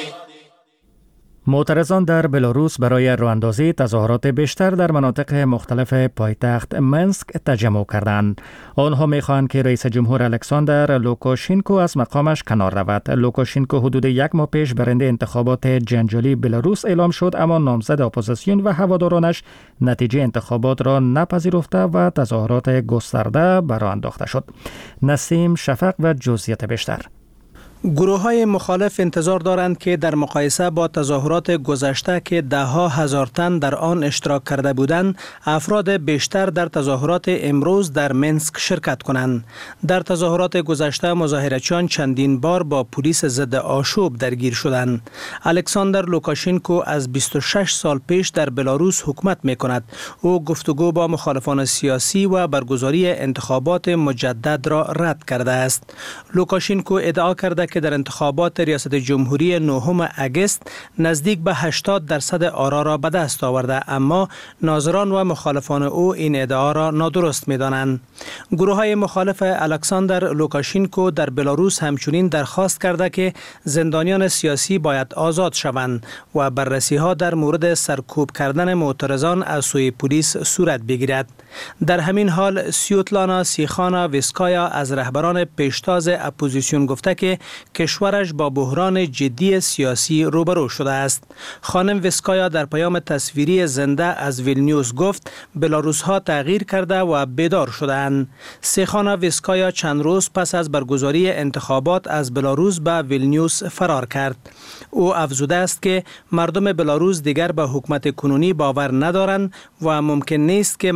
معترضان در بلاروس برای راه‌اندازی تظاهرات بیشتر در مناطق مختلف پایتخت منسک تجمع کردند. آنها می‌خواهند که رئیس جمهور الکساندر لوکاشینکو از مقامش کنار رود. لوکاشینکو حدود 1 ماه پیش برنده انتخابات جنجالی بلاروس اعلام شد، اما نامزد اپوزیسیون و هوادارانش نتیجه انتخابات را نپذیرفته و تظاهرات گسترده برآ انداخته شد. نسیم شفق و جزئیات بیشتر. گروه‌های مخالف انتظار دارند که در مقایسه با تظاهرات گذشته که ده‌ها هزار تن در آن اشتراک کرده بودند، افراد بیشتر در تظاهرات امروز در منسک شرکت کنند. در تظاهرات گذشته مظاهرچیان چندین بار با پلیس ضد آشوب درگیر شدند. الکساندر لوکاشینکو از 26 سال پیش در بلاروس حکومت می‌کند. او گفتگو با مخالفان سیاسی و برگزاری انتخابات مجدد را رد کرده است. لوکاشینکو ادعا کرده که در انتخابات ریاست جمهوری 9 اگست نزدیک به 80% آرا را به دست آورده، اما ناظران و مخالفان او این ادعا را نادرست می‌دانند. گروه‌های مخالف الکساندر لوکاشینکو در بلاروس همچنین درخواست کرده که زندانیان سیاسی باید آزاد شوند و بررسی‌ها در مورد سرکوب کردن معترضان از سوی پلیس صورت بگیرد. در همین حال سیوتلانا سیخانا ویسکایا از رهبران پیشتاز اپوزیسیون گفته که کشورش با بحران جدی سیاسی روبرو شده است. خانم ویسکایا در پیام تصویری زنده از ویلنیوس گفت بلاروس ها تغییر کرده و بیدار شده‌اند. سیخانا ویسکایا چند روز پس از برگزاری انتخابات از بلاروس به ویلنیوس فرار کرد. او افزوده است که مردم بلاروس دیگر به حکومت کنونی باور ندارند و ممکن نیست که مردم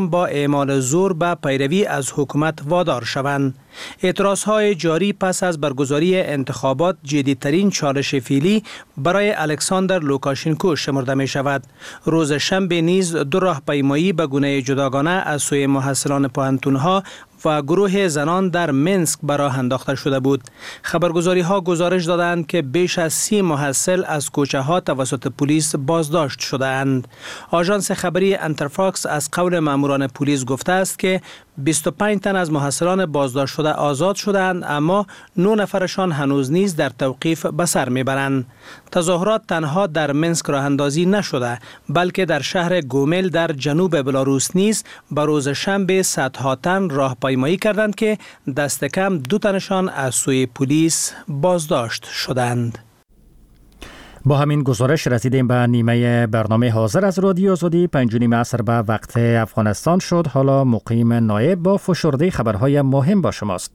مردم با اعمال زور به پیروی از حکومت وادار شوند. اعتراضهای جاری پس از برگزاری انتخابات جدیدترین چالش فعلی برای الکساندر لوکاشنکو شمرده می شود. روز شنبه نیز 2 راهپیمایی به گونه جداگانه از سوی محصلان پوهنتون‌ها و گروه زنان در منسک به راه انداخته شده بود. خبرگزاری ها گزارش دادند که بیش از 30 محصل از کوچه ها توسط پلیس بازداشت شدند. آژانس خبری انترفاکس از قول ماموران پلیس گفته است که 25 تن از محصلان بازداشت شده آزاد شدند، اما 9 نفرشان هنوز نیز در توقیف به سر میبرند. تظاهرات تنها در منسک راه اندازی نشده، بلکه در شهر گومل در جنوب بلاروس نیز به روز شنبه صدها تن راهپیمایی کردند که دست کم 2 تنشان از سوی پلیس بازداشت شدند. با همین گزارش رسیدیم به نیمه برنامه حاضر از رادیو آزادی. 5:30 عصر به وقت افغانستان شد. حالا مقیم نایب با فشرده خبرهای مهم با شماست.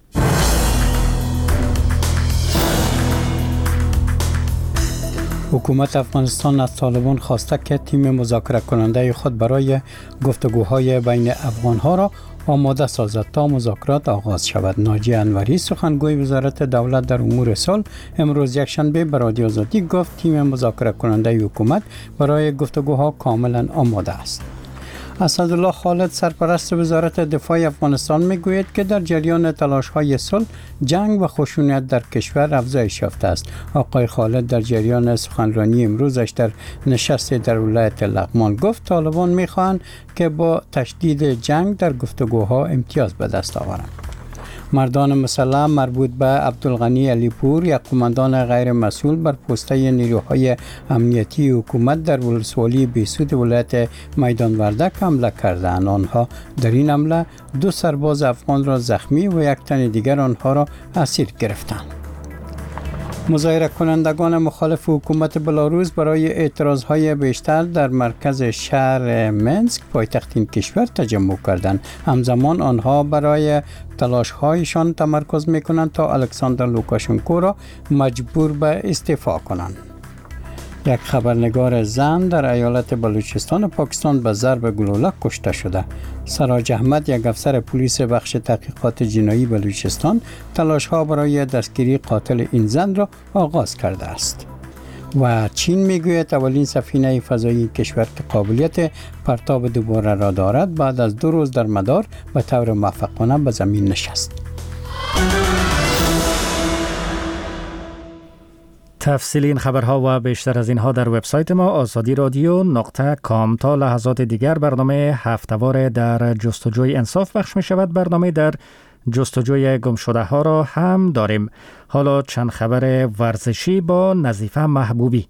حکومت افغانستان از طالبان خواسته که تیم مذاکره کننده خود برای گفتگوهای بین افغانها را آماده سازد تا مذاکرات آغاز شود. ناجی انوری سخنگوی وزارت دولت در امور صلح امروز یکشنبه به رادیو آزادی گفت تیم مذاکره کننده حکومت برای گفتگوها کاملا آماده است. اسدالله خالد سرپرست وزارت دفاع افغانستان میگوید که در جریان تلاش‌های صلح جنگ و خشونت در کشور افزایش یافته است. آقای خالد در جریان سخنرانی امروزش در نشست در ولایت لغمان گفت طالبان می‌خواهند که با تشدید جنگ در گفتگوها امتیاز به دست آورند. مردان مسلح مربوط به عبدالغنی علیپور، یک قماندان غیر مسئول بر پسته نیروهای امنیتی حکومت در ولسوالی بیسود ولایت میدان وردک حمله کردند. آنها در این حمله 2 سرباز افغان را زخمی و 1 تن دیگر آنها را اسیر گرفتند. مظاهره کنندگان مخالف حکومت بلاروس برای اعتراضهای بیشتر در مرکز شهر منسک پایتخت این کشور تجمع کردند. همزمان آنها برای تلاش‌هایشان تمرکز می‌کنند تا الکساندر لوکاشنکو را مجبور به استعفا کنند. یک خبرنگار زن در ایالت بلوچستان پاکستان به ضرب گلوله کشته شده. سراج احمد، یک افسر پلیس بخش تحقیقات جنایی بلوچستان، تلاش‌ها برای دستگیری قاتل این زن را آغاز کرده است. و چین میگوید اولین سفینه فضایی کشور که قابلیت پرتاب دوباره را دارد بعد از 2 روز در مدار به طور موفقانه به زمین نشست. تفصیل این خبرها و بیشتر از اینها در وبسایت ما azadi.radio.com. تا لحظات دیگر برنامه هفته‌وار در جستجوی انصاف پخش می شود. برنامه در جستجوی گم شده ها را هم داریم. حالا چند خبر ورزشی با نظیفه محبوبی.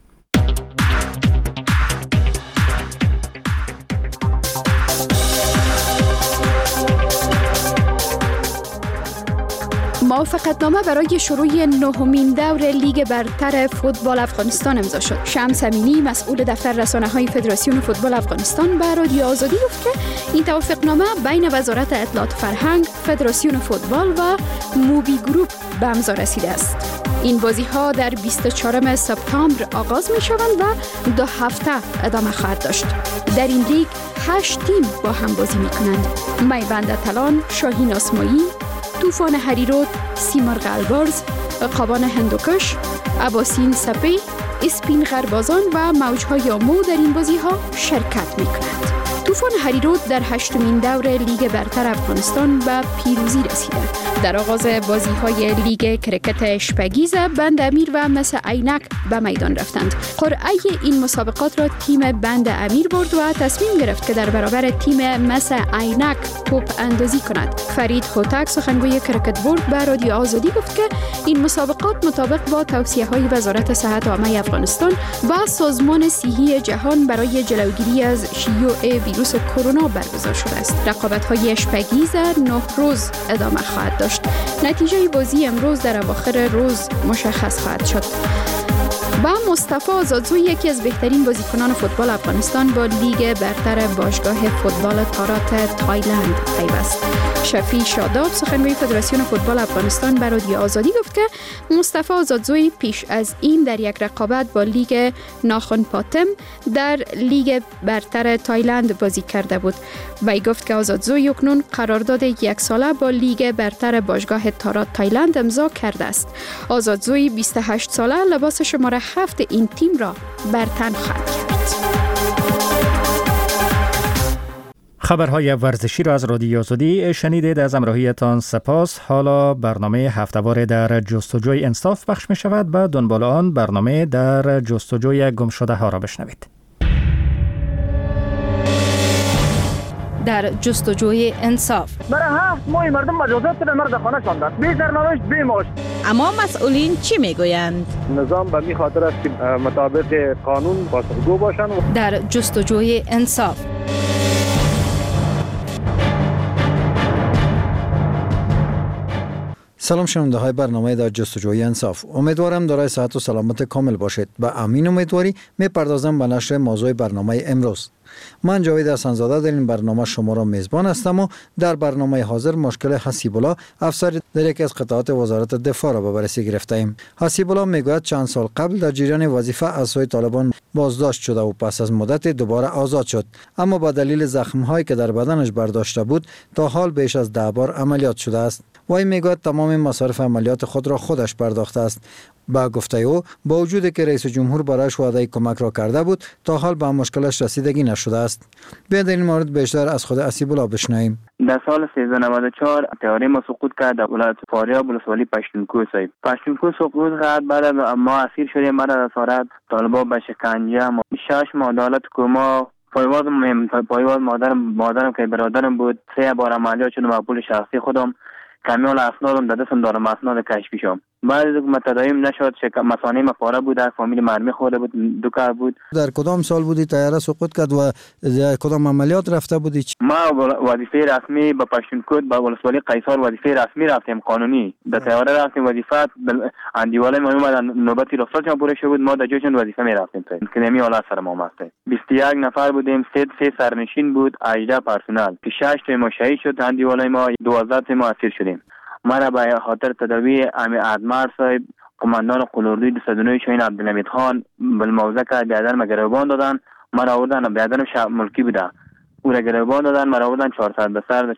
موافقتنامه برای شروع 9مین دور لیگ برتر فوتبال افغانستان امضا شد. شمس امینی مسئول دفتر رسانه‌های فدراسیون فوتبال افغانستان به رادیو آزادی گفت که این توافقنامه بین وزارت اطلاعات فرهنگ، فدراسیون فوتبال و موبی گروپ به امضا رسیده است. این بازی‌ها در 24 سپتامبر آغاز می‌شوند و 2 هفته ادامه خواهد داشت. در این لیگ 8 تیم با هم بازی می‌کنند. میبند تلان، شاهین آسمایی، طوفان هریرود، سیمرغ البرز، قابان هندوکش، اباسین سپی، اسپین غربازان و موجهای آمو در این بازی‌ها شرکت می‌کنند. طوفان هریرود در 8مین دور لیگ برتر افغانستان به پیروزی رسیده. در آغاز بازی‌های لیگ کرکت اشپگیز، بند امیر و مس عینک به میدان رفتند. قرعه این مسابقات را تیم بند امیر برد و تصمیم گرفت که در برابر تیم مس عینک توپ اندازی کند. فرید هوتک سخنگوی کرکت بورد به رادیو آزادی گفت که این مسابقات مطابق با توصیه‌های وزارت صحت عامه افغانستان و سازمان صحی جهان برای جلوگیری از شیوع ویروس کرونا برگزار شده است. رقابت‌های اشپگیز 9 روز ادامه خواهد داشت. نتیجه بازی امروز در اواخر روز مشخص خواهد شد. با مصطفی آزادزوی، یکی از بهترین بازیکنان فوتبال افغانستان، با لیگ برتر باشگاه فوتبال تارات تایلند پیوست. شفیع شاداب سخنگوی فدراسیون فوتبال افغانستان به رادیو آزادی گفت که مصطفی آزادزوی پیش از این در یک رقابت با لیگ ناخن پاتم در لیگ برتر تایلند بازی کرده بود. وی گفت که آزادزوی اکنون قرارداد 1 ساله با لیگ برتر باشگاه تارات تایلند امضا کرده است. آزادزوی 28 ساله لباس شماره 7 این تیم را بر تن خواهد کرد. خبرهای ورزشی را از رادیو آزادی شنیدید. از همراهیتان سپاس. حالا برنامه هفته‌وار در جستجوی انصاف پخش می شود. به دنبال آن برنامه در جستجوی گمشده ها را بشنوید. در جستجوی انصاف برای 7 ماه مردم مجازات شدن، مرد خانه شاندن، بی سرنوشت بی معاش. اما مسئولین چی میگویند؟ نظام به می خاطر است که مطابق قانون پاسخگو باشند. در جستجوی انصاف سلام شنونده های برنامه در جستجوی انصاف. امیدوارم دارای صحت و سلامت کامل باشید. به امین امیدواری میپردازم به نشر موضوع برنامه امروز. من جاوید حسن‌زاده در این برنامه شما را میزبان هستم و در برنامه حاضر مشکل حسیب‌الله افسر در یک از قطعات وزارت دفاع را به بررسی گرفته ایم. حسیب‌الله میگوید چند سال قبل در جریان وظیفه از سوی طالبان بازداشت شده و پس از مدت دوباره آزاد شد، اما با دلیل زخم‌هایی که در بدنش برداشته بود تا حال بیش از 10 بار عملیات شده است. وی میگوید تمام مصارف عملیات خود را خودش پرداخته است. با گفته او با وجودی که رئیس جمهور برایش وعده کمک را کرده بود تا حال به مشکلش رسیدگی نشده است. بیاید در این مورد بیشتر از خود حسیب‌الله بشنویم. در سال 1394 تیاری ما سقوط کرد در ولایت فاریاب ولسوالی پشتونکو صاحب. پشتونکو سقوط کرد، بعد ما اسیر شدیم، بعد از اسارت طالبان به شکنجه 6 ماه عدالت کما پایواز مادرم که برادرم بود 3 بار عملیات شدم با پول شخصی خودم. کمیال اسنادم در دستم دارم، اسناد کشفی شدم. بعد از اینکه تداوم نشد مسانه مفاره بود، در فامیل مرمی خورده بود، 2 کار بود. در کدام سال بودی تیاره سقوط کرد و کدام عملیات رفته بودی؟ ما وظیفه رسمی به پشتونکو با ولسوالی قیصر وظیفه رسمی رفتیم، قانونی در تیاره رفتیم. وظیفه اندیواله ما اومد نوبتی رخصت ما پوره شد بود، ما در جایشون وظیفه می رفتیم. کلمی حالت سر ما اومد. 21 نفر بودیم، 3 سرنشین بود، 18 پرسنل که 6 تا ما شهید شد، اندیواله ما 12 تا ما اسیر شدیم. ما را به خاطر تداوی ادمار صاحب قماندان قلوردوی 209 شاهین عبدالحمید خان بالموزه که بیادرم گروگان دادن. ما را آوردن، بیادرم ملکی بوده، او را گروگان دادن، ما را آوردن 400 بسر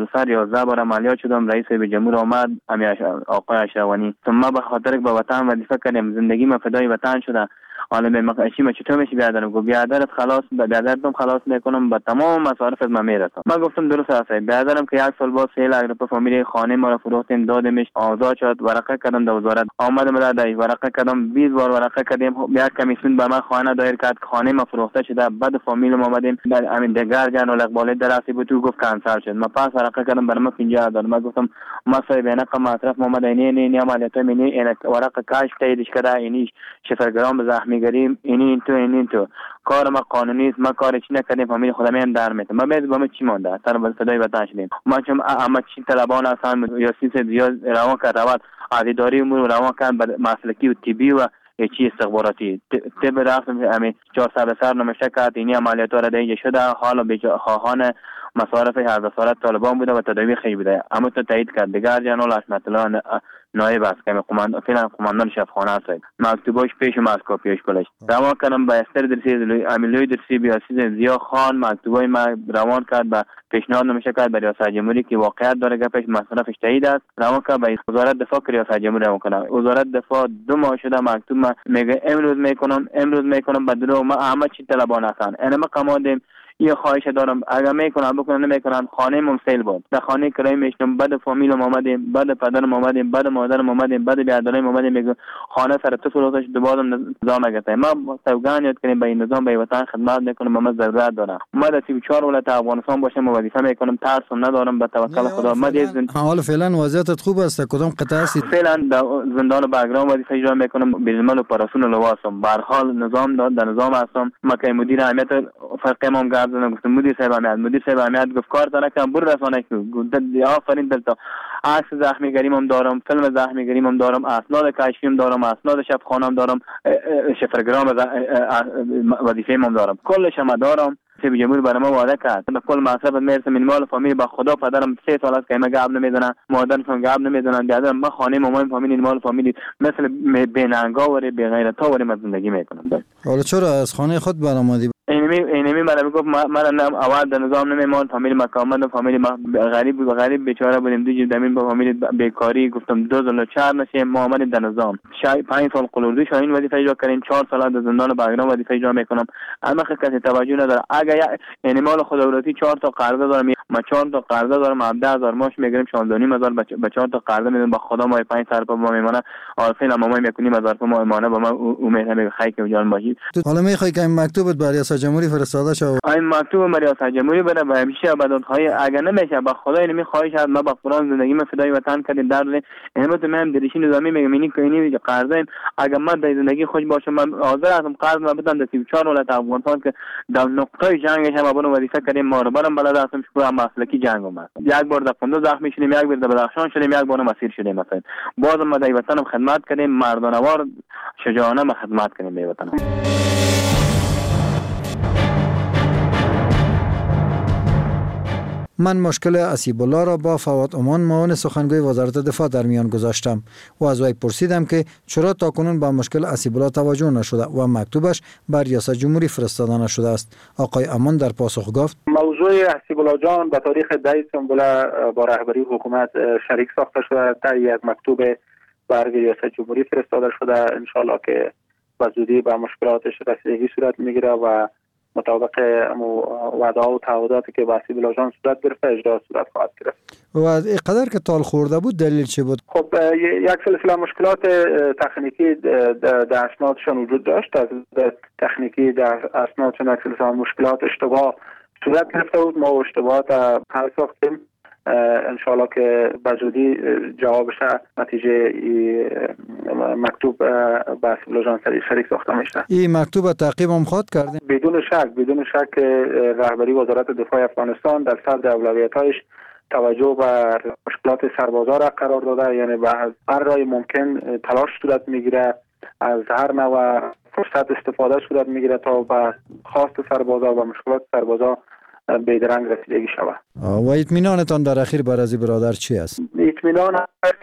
11 بار عملیات شدم. رئیس به جمهور آمد، آقای اشرفانی. ما به خاطر که به وطن وظیفه کردیم، زندگی ما فدای وطن شده. عالم مقاشی ما چطور میشه بیادرم گفت بیادرت خلاص، بیادرتم خلاص میکنم، با تمام مصارف ما میرسم. من گفتم درست است. بیادرم که 1 سال بعد سیل اگرپ فامیلی خانه ما را فروختیم، دادیمش، آزاد شد. ورقه کردم در وزارت، آمدم در ورقه کردم، 20 بار ورقه کردیم. یک کمیسیون به من خانه دایر کرد، خانه ما فروخته شده. بعد فامیل ما اومدیم در همین دگر جنرال اقبالی درسی بود، تو گفت کانسل شد. ما پاس ورقه کردم برام 50 داد. من گفتم ما صاحب اینا که مصرف محمد اینی عملیات منی این ورقه کاش تاییدش کرده، اینی 0 گرم زخمی گریم، این تو کار ما قانونی است. ما کار چی نکردیم، فامیل خودم هم در میتم. ما بعد با ما چی مونده سر به صدای وطن شدیم. ما چون اما چی طلبان هستن یا سیاست زیاد روان کرد، از اداره امور روان کرد به مسلکی و طبی و چی استخباراتی. طب رفتم همین 400 سر نمشه کرد، اینی عملیات را دیگه شده. حالا خواهان مصارف هر وزارت طالبان بوده و تداوی خیلی بوده، اما تو تایید کرد. دیگر جنرال حشمت الله نایب است که قماندان شفاخانه است. مکتوبش پیش ما از کاپیش کلش روان کردم به استر درسی امیلوی درسی بیاسیز زیا خان. مکتوبای ما روان کرد به پیشنهاد نمیشه کرد به ریاست جمهوری که واقعیت داره گپش مصرفش تایید است. روان کرد به وزارت دفاع که ریاست جمهوری روان کنه. وزارت دفاع 2 ماه شده مکتوب ما میگه امروز میکنم بدون ما همه چی طلبان هستن. انا ما قمادیم یه خواهش دارم، اگر میکنن بکنن، نمیکنن خانه مم سیل بود. در خانه کرایه میشتم، بعد فامیلم اومدیم، بعد پدرم اومدیم، بعد مادرم اومدیم، بعد بیادرم اومدیم. میگه خانه سر تو فروختش دوباره نظام گرفته. ما سوگند یاد کنیم به این نظام، به وطن خدمت میکنم. ما ضرورت دارم. ما در 34 ولایت افغانستان باشم و وظیفه میکنم، ترسم ندارم، به توکل خدا. ما حال فعلا وضعیتت خوب است؟ کدام قطعه هستی؟ فعلا در زندان بگرام وظیفه اجرا میکنم، بیرمل اپراسیون لواسم. به هر حال نظام در نظام هستم. ما که مدیر امنیت فرقه امام گردن گفتم مدیر صاحب امنیت گفت کار تا نکنم برو رسانه گفت آفرین دلتا. عکس زخمیگریم هم دارم، فیلم زخمیگریم هم دارم، اسناد کشفیم دارم، اسناد شفاخانه هم دارم، 0 گرم وظیفه هم دارم، کلش هم دارم. رئیس جمهور برای ما وعده کرد به کل مصرف میرسه مینیمال فامیل با خدا پدرم 3 سال است که ما گاب نمیدونن مادرشون گاب نمیدونن بیادرم ما خانه مامان فامیل مینیمال فامیل مثل بیننگا و بی غیرتا و زندگی میکنم. حالا چرا از خانه خود برآمدی؟ اینمی برای گفت من اول در نظام نمیمان فامیل ما کامل فامیل ما غریب بیچاره بودیم دیگه زمین با فامیل بیکاری گفتم 2004 نشه ما آمدیم در نظام 5 سال قلوردی شاین وظیفه اجرا کردیم 4 سال در زندان بغرام وظیفه اجرا میکنم اما کسی توجه نداره اگه یعنی مال خودآوردی 4 تا قرضه دارم ما 4 تا قرضه دارم 17000 ماش میگیریم 16500 به 4 تا قرضه میدم با خدا ما 5 سال با ما میمونه عارفین ما میکنیم 1000 ما ایمانه با ما امید همه خیر که جان باشید. حالا میخوای که این مکتوبت برای ریاست جمهوری فرستاده شود؟ این مکتوب برای ریاست جمهوری بره و همیشه بدادهای اگر نمیشه با خدا اینمی خواهش هست ما با قرآن زندگی ما فدای وطن کردیم در همت من دریشی نظامی میگم اینی که اینی قرضه اگر من در زندگی خوش باشم من حاضر هستم قرض ما بدم در 34 ولایت افغانستان که در نقطه جنگش هم ابون وظیفه کردیم ما رو برام بلد هستم شکر هم مسلکی جنگ اومد یک بار در قندوز زخمی شدیم یک بار در بدخشان شدیم یک بار مسیر شدیم مثلا باز ما در وطنم خدمت کردیم مردانوار شجاعانه ما خدمت کردیم به وطنم. من مشکل اسیب الله را با فواد امان معاون سخنگوی وزارت دفاع در میان گذاشتم و از وی پرسیدم که چرا تاکنون با مشکل اسیب الله توجه نشده و مکتوبش بر ریاست جمهوری فرستاده نشده است. آقای امان در پاسخ گفت موضوع اسیب الله جان به تاریخ 10 سنبله با رهبری حکومت شریک ساخته شده در یک مکتوب بر ریاست جمهوری فرستاده شده ان شاء الله که به زودی به مشکلاتش رسیدگی صورت میگیره و مطابق وعده و تعهداتی که با اسیب الله جان صورت گرفته اجرا صورت خواهد گرفت. و اینقدر که تال خورده بود دلیل چی بود؟ خب یک سلسله مشکلات تکنیکی در اسنادشان وجود داشت. از تکنیکی در اسنادشان یک سلسله مشکلات اشتباه صورت گرفته بود. ما اشتباهات حل ساختیم انشاءالله که بزودی جوابش نتیجه مکتوب به اسیب الله جان شریک ساخته میشه. این مکتوب تعقیب هم خواهد کردیم؟ بدون شک رهبری وزارت دفاع افغانستان در صدر اولویت‌هایش توجه به مشکلات سربازا را قرار داده، یعنی به هر راه ممکن تلاش صورت میگیره، از هر نوع فرصت استفاده صورت میگیره تا به خواست سربازا و مشکلات سربازا بیدرنگ رسیدگی شود. و اطمینانتان در اخیر بر از برادر چی است؟ اطمینان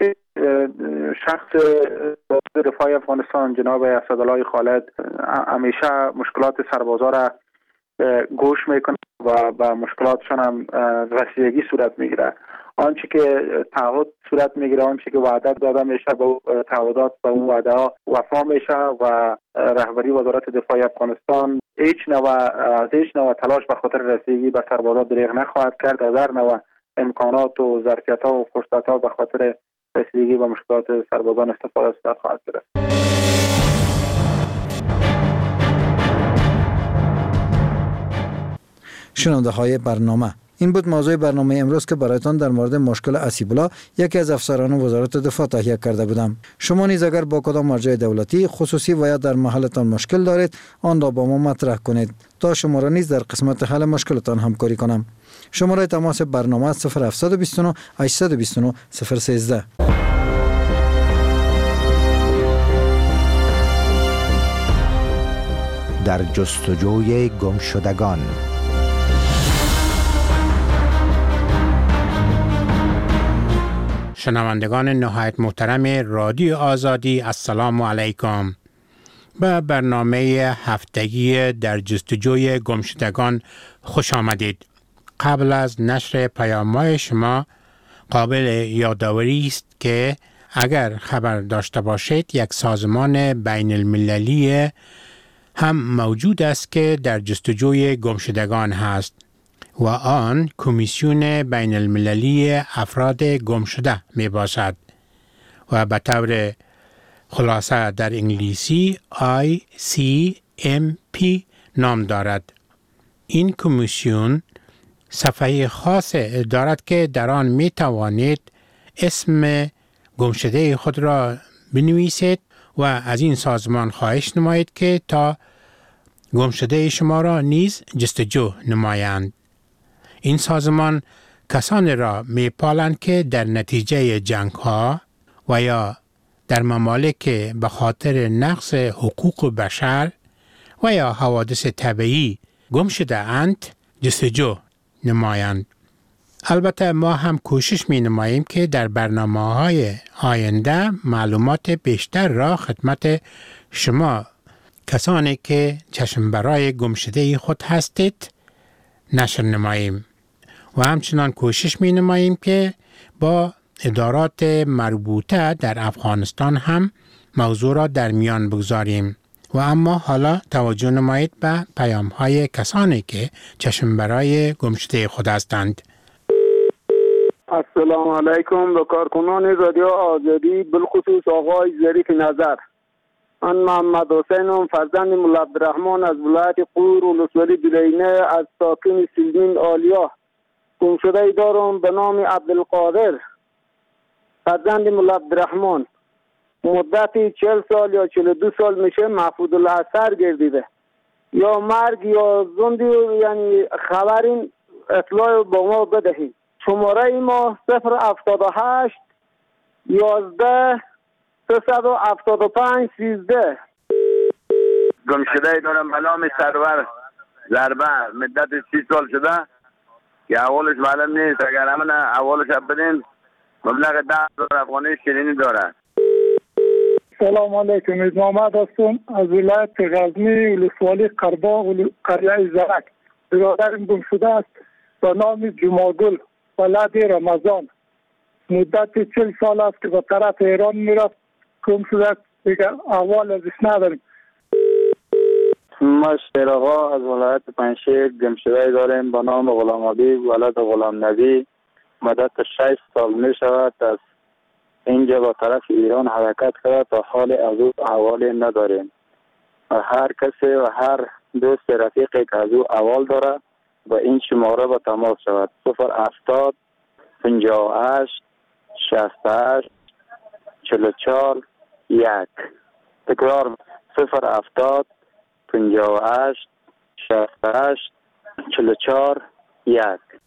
شخص دفاع افغانستان جناب اسدالله خالد همیشه مشکلات سربازا را گوش میکنه و با مشکلاتشان هم رسیدگی صورت میگیره. آنچه که تعهد صورت میگیره، آنچه که وعده داده میشه به تعهدات و اون وعده ها وفا میشه و رهبری وزارت دفاع افغانستان هیچ نوع تلاش به خاطر رسیدگی به سربازا دریغ نخواهد کرد. از هر نوع امکانات و ظرفیت ها و فرصت ها به خاطر رسیدگی به مشکلات سربازان استفاده خواهد گرفت. شنونده های برنامه، این بود موضوع برنامه امروز که برایتان در مورد مشکل اسیب الله یکی از افسران وزارت دفاع تهیه کرده بودم. شما نیز اگر با کدام مرجع دولتی خصوصی و یا در محلتان مشکل دارید آن را با ما مطرح کنید تا شما را نیز در قسمت حل مشکلتان همکاری کنم. شماره تماس برنامه 0729 829 013. در جستجوی گمشدگان. شنوندگان نهایت محترم رادیو آزادی، السلام علیکم. به برنامه هفتگی در جستجوی گمشدگان خوش آمدید. قبل از نشر پیام‌های شما قابل یادآوری است که اگر خبر داشته باشید یک سازمان بین المللی هم موجود است که در جستجوی گمشدگان هست و آن کمیسیون بین المللی افراد گمشده می باشد و به طور خلاصه در انگلیسی ICMP نام دارد. این کمیسیون صفحه خاص دارد که در آن می توانید اسم گمشده خود را بنویسید و از این سازمان خواهش نمایید که تا گمشده شما را نیز جستجو نمایند. این سازمان کسانی را می پالند که در نتیجه جنگ ها و یا در ممالک به خاطر نقض حقوق بشر و یا حوادث طبیعی گم شده اند جستجو نمایند. البته ما هم کوشش می نماییم که در برنامه‌های آینده معلومات بیشتر را خدمت شما کسانی که چشم برای گم شده خود هستید نشر نماییم و همچنان کوشش می نماییم که با ادارات مربوطه در افغانستان هم موضوع را در میان بگذاریم. و اما حالا توجه نمایید به پیام های کسانی که چشم برای گم شده خود هستند. السلام علیکم به کارکنان رادیو آزادی، بالخصوص آقای ظریف نظر. من محمد حسینم، فرزند مولا عبدالرحمن از ولایت قور ولسوالی دلینه از ساکن سلمین آلیا. گم شده دارم به نام عبدالقادر، فرزند مولا عبدالرحمن. مدتی 40 سال یا 42 سال میشه محفوظ الاثر گردیده. یا مرگ یا زندی، یعنی خبرین اطلاع با ما بدهید. شماره ما 078 11 375 13. گم شده دارم به نام سرور ضربه، مدت 30 سال شده که اولش معلوم نیست. اگر همون اولش بدین مبلغ 10,000 افغانی شیرینی داره. سلام علیکم، محمد هستم از ولایت غزنی ولسوالی قرباغ قریه زرک. برادرم گم شده است به نام جمعگل ولد رمضان. مدت 40 سال است که به طرف ایران میرفت، گم شده است، دیگر احوال ازش نداریم. ما شیراغا از ولایت پنشیر گم شده داریم به نام غلام حبیب ولد غلام نبی. مدت 6 سال می شود از اینجا با طرف ایران حرکت کرده، تا حال از او احوالی نداریم. و هر کسی و هر دوست رفیقی که از او احوال داره با این شماره با تماس شود. 070 58 68 44 1. تکرار 070 58 68 44 1.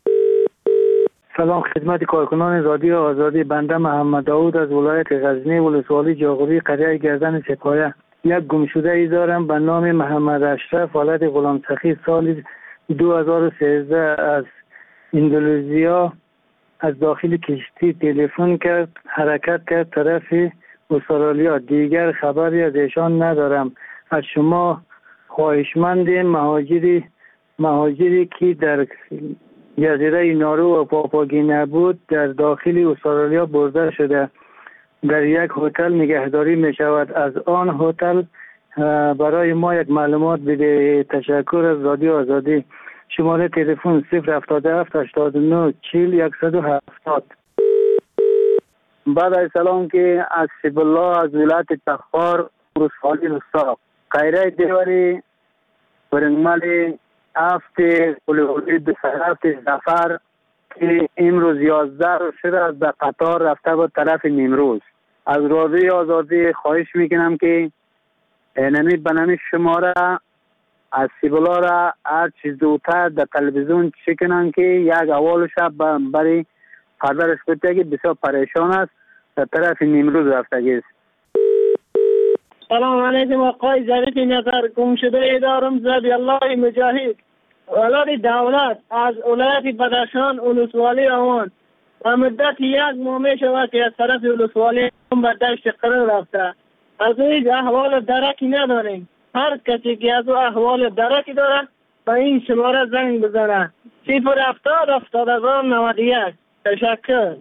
سلام خدمت کارکنان رادیو آزادی، بنده محمد داود از ولایت غزنی ولسوالی جاغوری قریه گردن سپایه. یک گمشده ای دارم به نام محمد اشرف ولد غلام سخی. سال 2013 از اندونزیا از داخل کشتی تلفن کرد، حرکت کرد طرف استرالیا. دیگر خبری از ایشان ندارم. از شما خواهشمند مهاجری که در جزیره نارو و پاپاگینه بود در داخل استرالیا برده شده، در یک هتل نگهداری می شود. از آن هتل برای ما یک معلومات بده. تشکر از رادیو آزادی. شماره تلفن 077 89 40 170. بعد از سلام که از شب الله از ولایت تخار ولسوالی رسا خیره دیواری برنگمالی هفته قلولی 27 زفر که امروز 11 شده از به قطار رفته به طرف نیمروز. از رادیو آزادی خواهش میکنم که نمی شماره از سیبلا را هر چیز زودتر در تلویزیون چکنن که یک اول شب برای پدرش بوده که بسیار پریشان است، در طرف نیمروز رفته است. سلام علیکم آقای ظریف نظر. گم شده دارم زبی الله مجاهد ولد دولت از ولایت بدخشان ولسوالی آوان. و مدت 1 ماه می شود که از طرف ولسوالی به دشت قرار رفته. از او احوال درکی نداریم. هر کسی که از او احوال درکی داره به این شماره زنگ بزنه. 070 71 91. تشکر.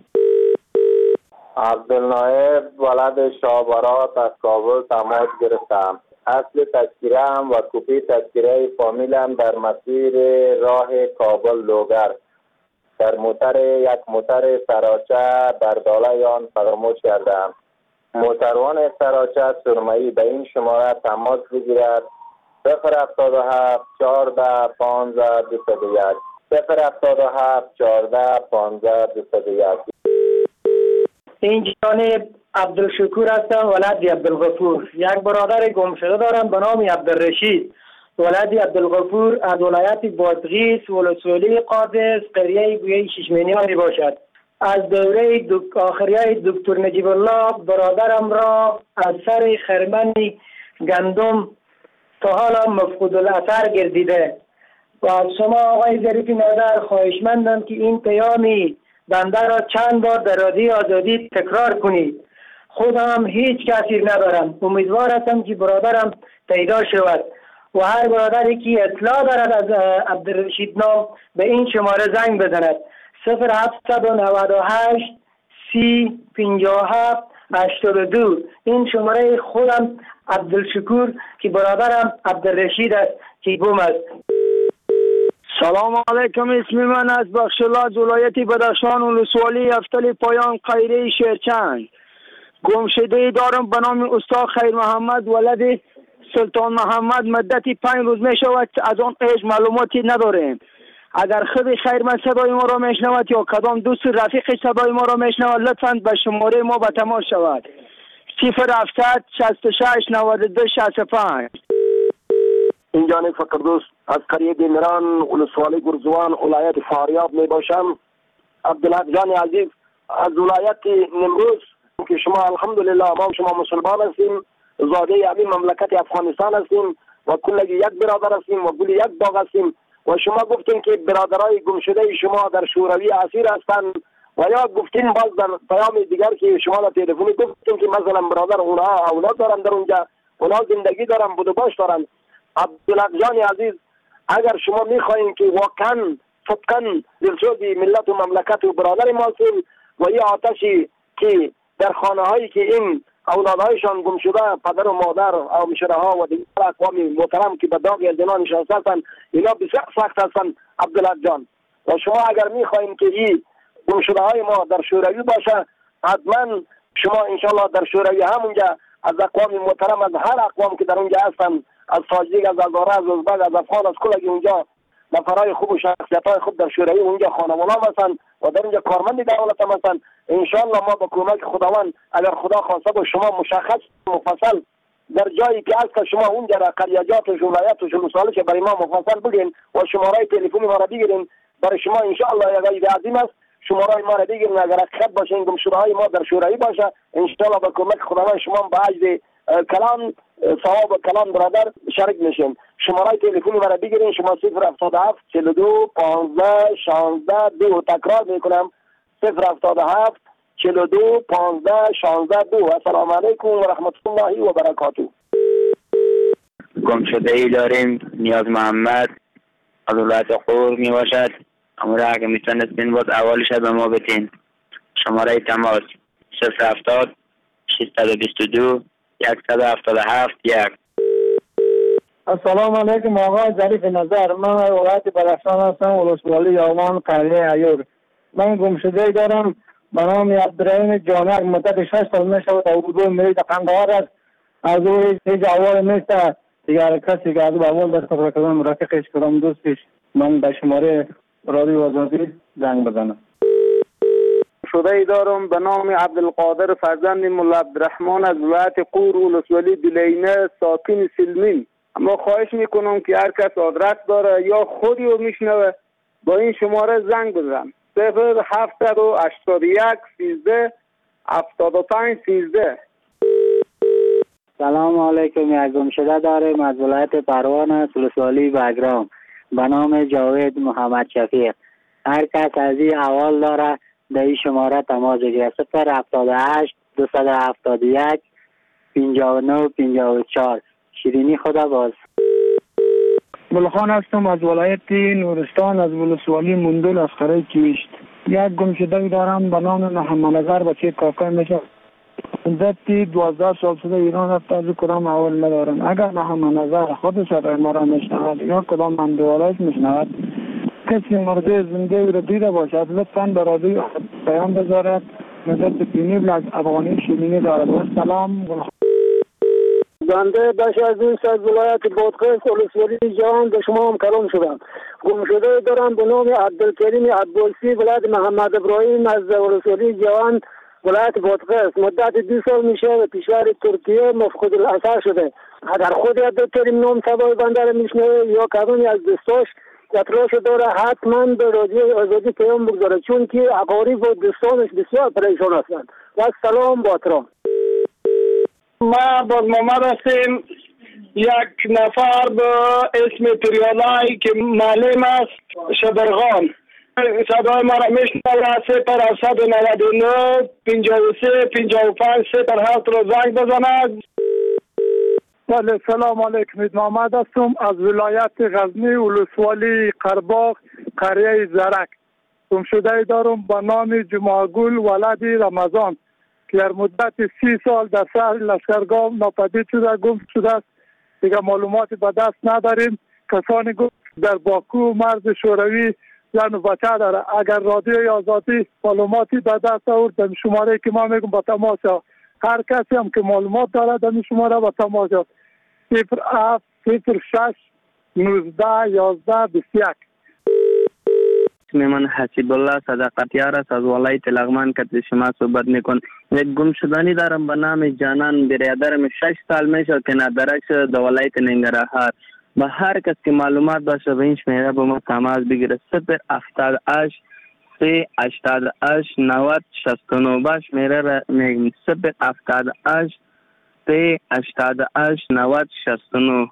عبدالنایب ولد شابرات از کابل تماس گرفتم. اصل تذکیره‌ام و کپی تذکیره فامیلم در مسیر راه کابل لوگر در یک موتر سراچه در داله آن فراموش کردم. موتروان سراچه سرمایی به این شماره تماس بگیرد. 077 14 15 201 077 14 15 201. این جانب عبدالشکور هستم ولد عبدالغفور. یک برادر گم شده دارم به نام عبدالرشید ولد عبدالغفور از ولایت بادغیس ولسوالی قادس قریه گویه ششمینیان می باشد. از دوره آخریه دکتر نجیب الله برادرم را از سر خرمن گندم تا حالا مفقود الاثر گردیده. و از شما آقای ظریف نظر خواهشمندم که این پیام بنده را چند بار در رادیو آزادی تکرار کنید. خودم هیچ کسی ندارم. امیدوار هستم که برادرم پیدا شود و هر برادری که اطلاع دارد از عبدالرشید نام به این شماره زنگ بزند 0798 30 57 82. این شماره خودم عبدالشکور که برادرم عبدالرشید است که گم است. سلام علیکم، اسم من از بخشالله ولایت بدخشان ولسوالی افتل پایان قیره شیرچند. گمشده دارم به نام استاد خیر محمد ولد سلطان محمد. مدتی 5 روز می شود از آن هیچ معلوماتی نداریم. اگر خود خیر من صدای ما را میشنود یا کدام دوست رفیق صدای ما را میشنود لطفاً به شماره ما به تماس شود 0700 66 92 65. اینجا فقردوست از قریه دیمران ولسوالی گرزوان ولایت فاریاب می باشم. عبدالحق جان عزیز از ولایت نمروز که شما الحمدلله ما شما مسلمان هستیم، زاده همین مملکت افغانستان هستیم و کلگی یک برادر هستیم و گل یک باغ هستیم و شما گفتین که برادرای گمشده شما در شوروی اسیر هستند و یا گفتین باز در پیام دیگر که شما در تلفن گفتین که مثلا برادر اونها اولاد دارن در اونجا، اونها زندگی دارن، بود و باش دارن. عبدالحق جان عزیز اگر شما میخواین که واقعا صدقا دلسوز ملت و مملکت و برادر ما هستیم و این آتشی که در خانه هایی که این اولادهایشان گم شده پدر و مادر او مشره ها و دیگر اقوام محترم که به داغ زنا نشسته هستند اینا بسیار سخت هستند عبدالحق جان و شما اگر میخواین که این گم شده های ما در شوروی باشه حتما شما انشالله در شوروی همونجا از اقوام محترم از هر اقوام که در اونجا هستند از تاجیک از هزاره از ازبک از افغان از کلگی اونجا نفرای خوب و شخصیت های خوب در شوروی اونجا خانوانا هستند و در اونجا کارمند دولت هم هستند. انشالله ما با کمک خداوند اگر خدا خواسته با شما مشخص مفصل در جایی که هست شما اونجا را قریجات و ولایت و مسائلش برای ما مفصل بگین و شماره تلفنی ما را بگیرین برای شما انشالله یک عید عظیم است. شماره ما را بگیرین اگر حقیقت باشه این گمشده های ما در شوروی باشه انشالله با کمک خداوند شما به عجز کلام ثواب کلام برادر شرک میشین. شماره تلفنی مرا بگیرین شما 077 42 15 16 2. تکرار میکنم 077 42 15 16 2. السلام علیکم و رحمت الله و برکاته. گمشده ای داریم نیاز محمد از ولایت خور می باشد. امور اگه میتونستین باز اولش به ما بتین. شماره تماس 070 622 177 1. السلام علیکم آقای ظریف نظر. من ولایت بدخشان هستم ولسوالی یومان قریه ایور. من گمشده دارم به نام عبدالرحیم جانک. مدت 6 سال میشود اردو میرید قندهار است. از او هیچ اول نیست دیگر کسی که از اول دست فکر کردم رفیقش کردم دوستش. من به شماره رادیو آزادی زنگ بزنم. شده ای دارم به نام عبدالقادر فرزند مولا عبدالرحمن از ولایت قور ولسوالی دلینه ساکن سلمین. اما خواهش میکنم که هر کس آدرس داره یا خودی رو میشنوه با این شماره زنگ بزن 0781 13 75 13. سلام علیکم. یک گمشده داریم از ولایت پروان است ولسوالی بگرام به نام جاوید محمد شفیق. هر کس از این احوال داره در این شماره تماس بگیره 078 271 59 54. شیرینی خدا باز. گلخان هستم از ولایت نورستان از ولسوالی مندل از خره کیشت. یک گمشده دارم به نام محمد نظر بچه کاکا میشه. مدتی 12 سال شده ایران رفت از کدام اول ندارم. اگر محمد نظر خود صدای ما را میشنود یا کدام مندوالایش میشنود کسی مرده زنده را دیده باشد لطفاً به رادیو پیام بذارد. مدت پینیبل از افغانی شیرینی دارد. و سلام. بنده بخش عزیز از ولایت بادغیس ولسوالی جهان به شما هم کلام شدم. گمشده دارم به نام عبدالکریم عبدالسی ولایت محمد ابراهیم از ولسوالی جهان ولایت بادغیس. مدت 2 سال میشه و کشور ترکیه مفقود الاثر شده. اگر خود عبدالکریم نام صدای بنده را میشنوه یا کدومی از دوستاش اطلاعش داره حتما به رادیو آزادی پیام بگذاره چون که اقارب و دوستانش بسیار پریشان هستند. و سلام با احترام. ما باز محمد هستیم یک نفر به اسم تریالای که معلم است شبرغان صدای ما را میشنوه 0799 53 55 07 را زنگ بزند. بله سلام علیکم. محمد هستم از ولایت غزنی ولسوالی قرباغ قریه زرک. گمشده دارم به نام جمعه‌گل ولد رمضان که در مدت 30 سال در شهر لشکرگاه ناپدید شده گم شده است. دیگه معلوماتی به دست نداریم. کسانی گفت در باکو مرز شوروی زن و بچه داره. اگر رادیوی آزادی معلوماتی به دست آورد در شماره که ما میگم با تماس شد. هر کسی هم که معلومات داره در شماره با تماس شد. 07 06 19 11 21. من حسیب الله صداقتیار است از ولایت لغمان که شما صحبت میکن. یک گمشدگی دارم به نام جانان برادرم 6 سال میشه که ندرک شده در ولایت ننگرهار. به هر کس که معلومات باشه به این شمیره با ما تماس بگیره. 078 388 90 69 باش میره را میگم 078 388 90 69.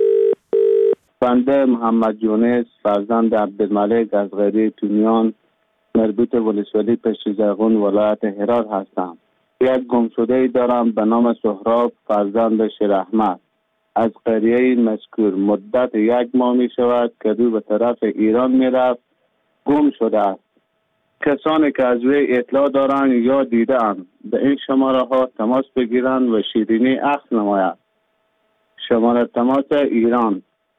بنده محمد یونس فرزند عبدالملک از غیری تونیان مربوط ولسوالی پشتیزرغون ولایت هرات هستم. یک گمشده دارم به نام سهراب فرزند شیر احمد از قریه مذکور. مدت 1 ماه می شود که رو به طرف ایران می رفت گم شده است. کسانی که از وی اطلاع دارند یا دیدند به این شماره ها تماس بگیرند و شیرینی اخذ نماید. شماره تماس ایران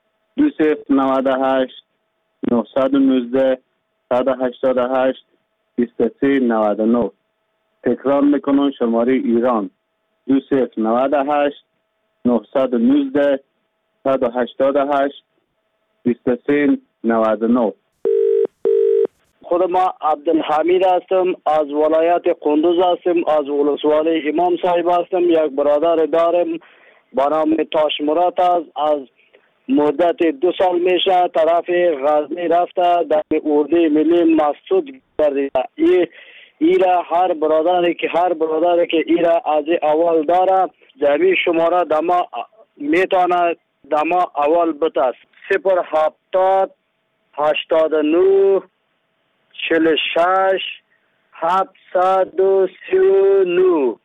2098 919 188 2399. تکرار میکنم شماره ایران 2098 919 188 2399. خود ما عبدالحمید هستم از ولایت قندوز هستم از ولسوالی امام صاحب هستم. یک برادر دارم با نام تاش مراد است. از مدت 2 سال میشه طرف غزنی رفته در اردوی ملی مسعود گردیده. ایره هر برادری که ایره از اول داره جمعی شماره دما میتونه دما اول بتاست 070 89 46 739.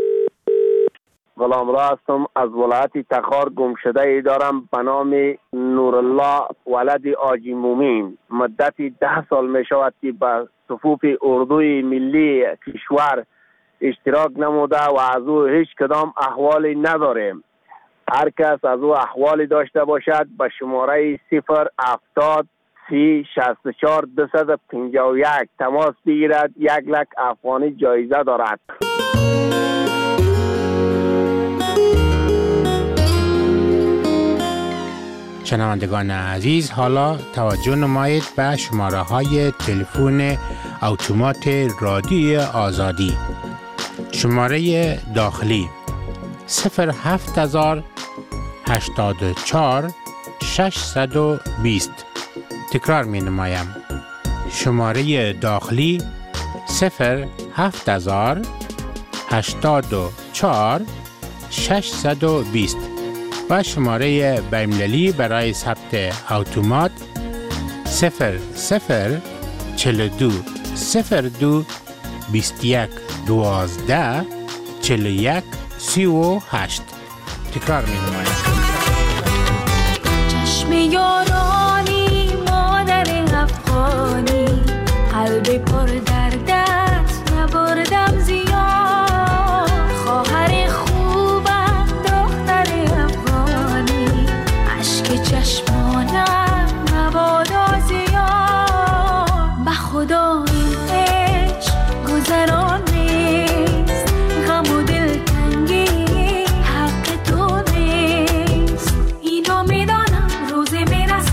غلام را هستم از ولایت تخار. گمشده ای دارم به نام نورالله ولد آجی مومین. مدتی 10 سال می شود که به صفوف اردوی ملی کشور اشتراک نموده و از او هیچ کدام احوالی نداریم. هر کس از او احوالی داشته باشد به شماره 070 364 251 تماس بگیرد. 1 لک افغانی جایزه دارد. شنوندگان عزیز، حالا توجه نمایید به شماره های تلفن اتومات رادیوی آزادی. شماره داخلی 07000 84 620. تکرار می نمایم. شماره داخلی 07000 84 620 و شماره بین‌المللی برای ثبت اتومات 0042 02 21 12 41 38. تکرار می نمایم. چشم یارانی مادر افغانی قلب پر دردت نبردم زیاد. خواهر خوبم دختر افغانی عشق چشمانم مبادا زیاد. به خدا این عشق گذران نیست، غم و دلتنگی حق تو نیست. اینو میدانم روزی میرسه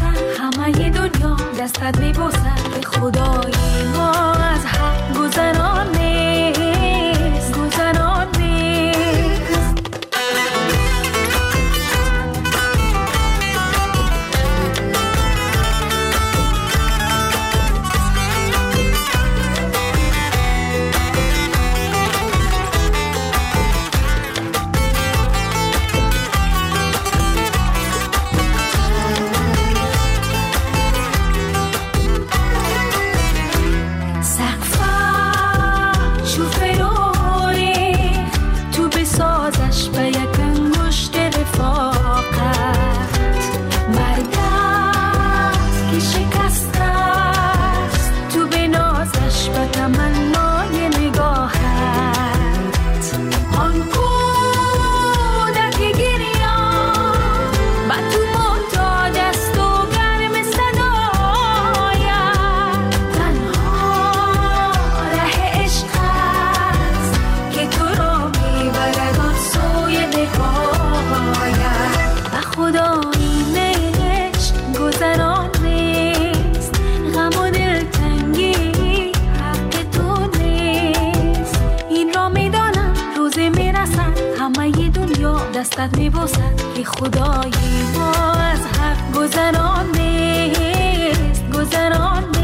میپرسند همه دنیا دستت میبوسد که خدای ما از حق گذران نیست گذران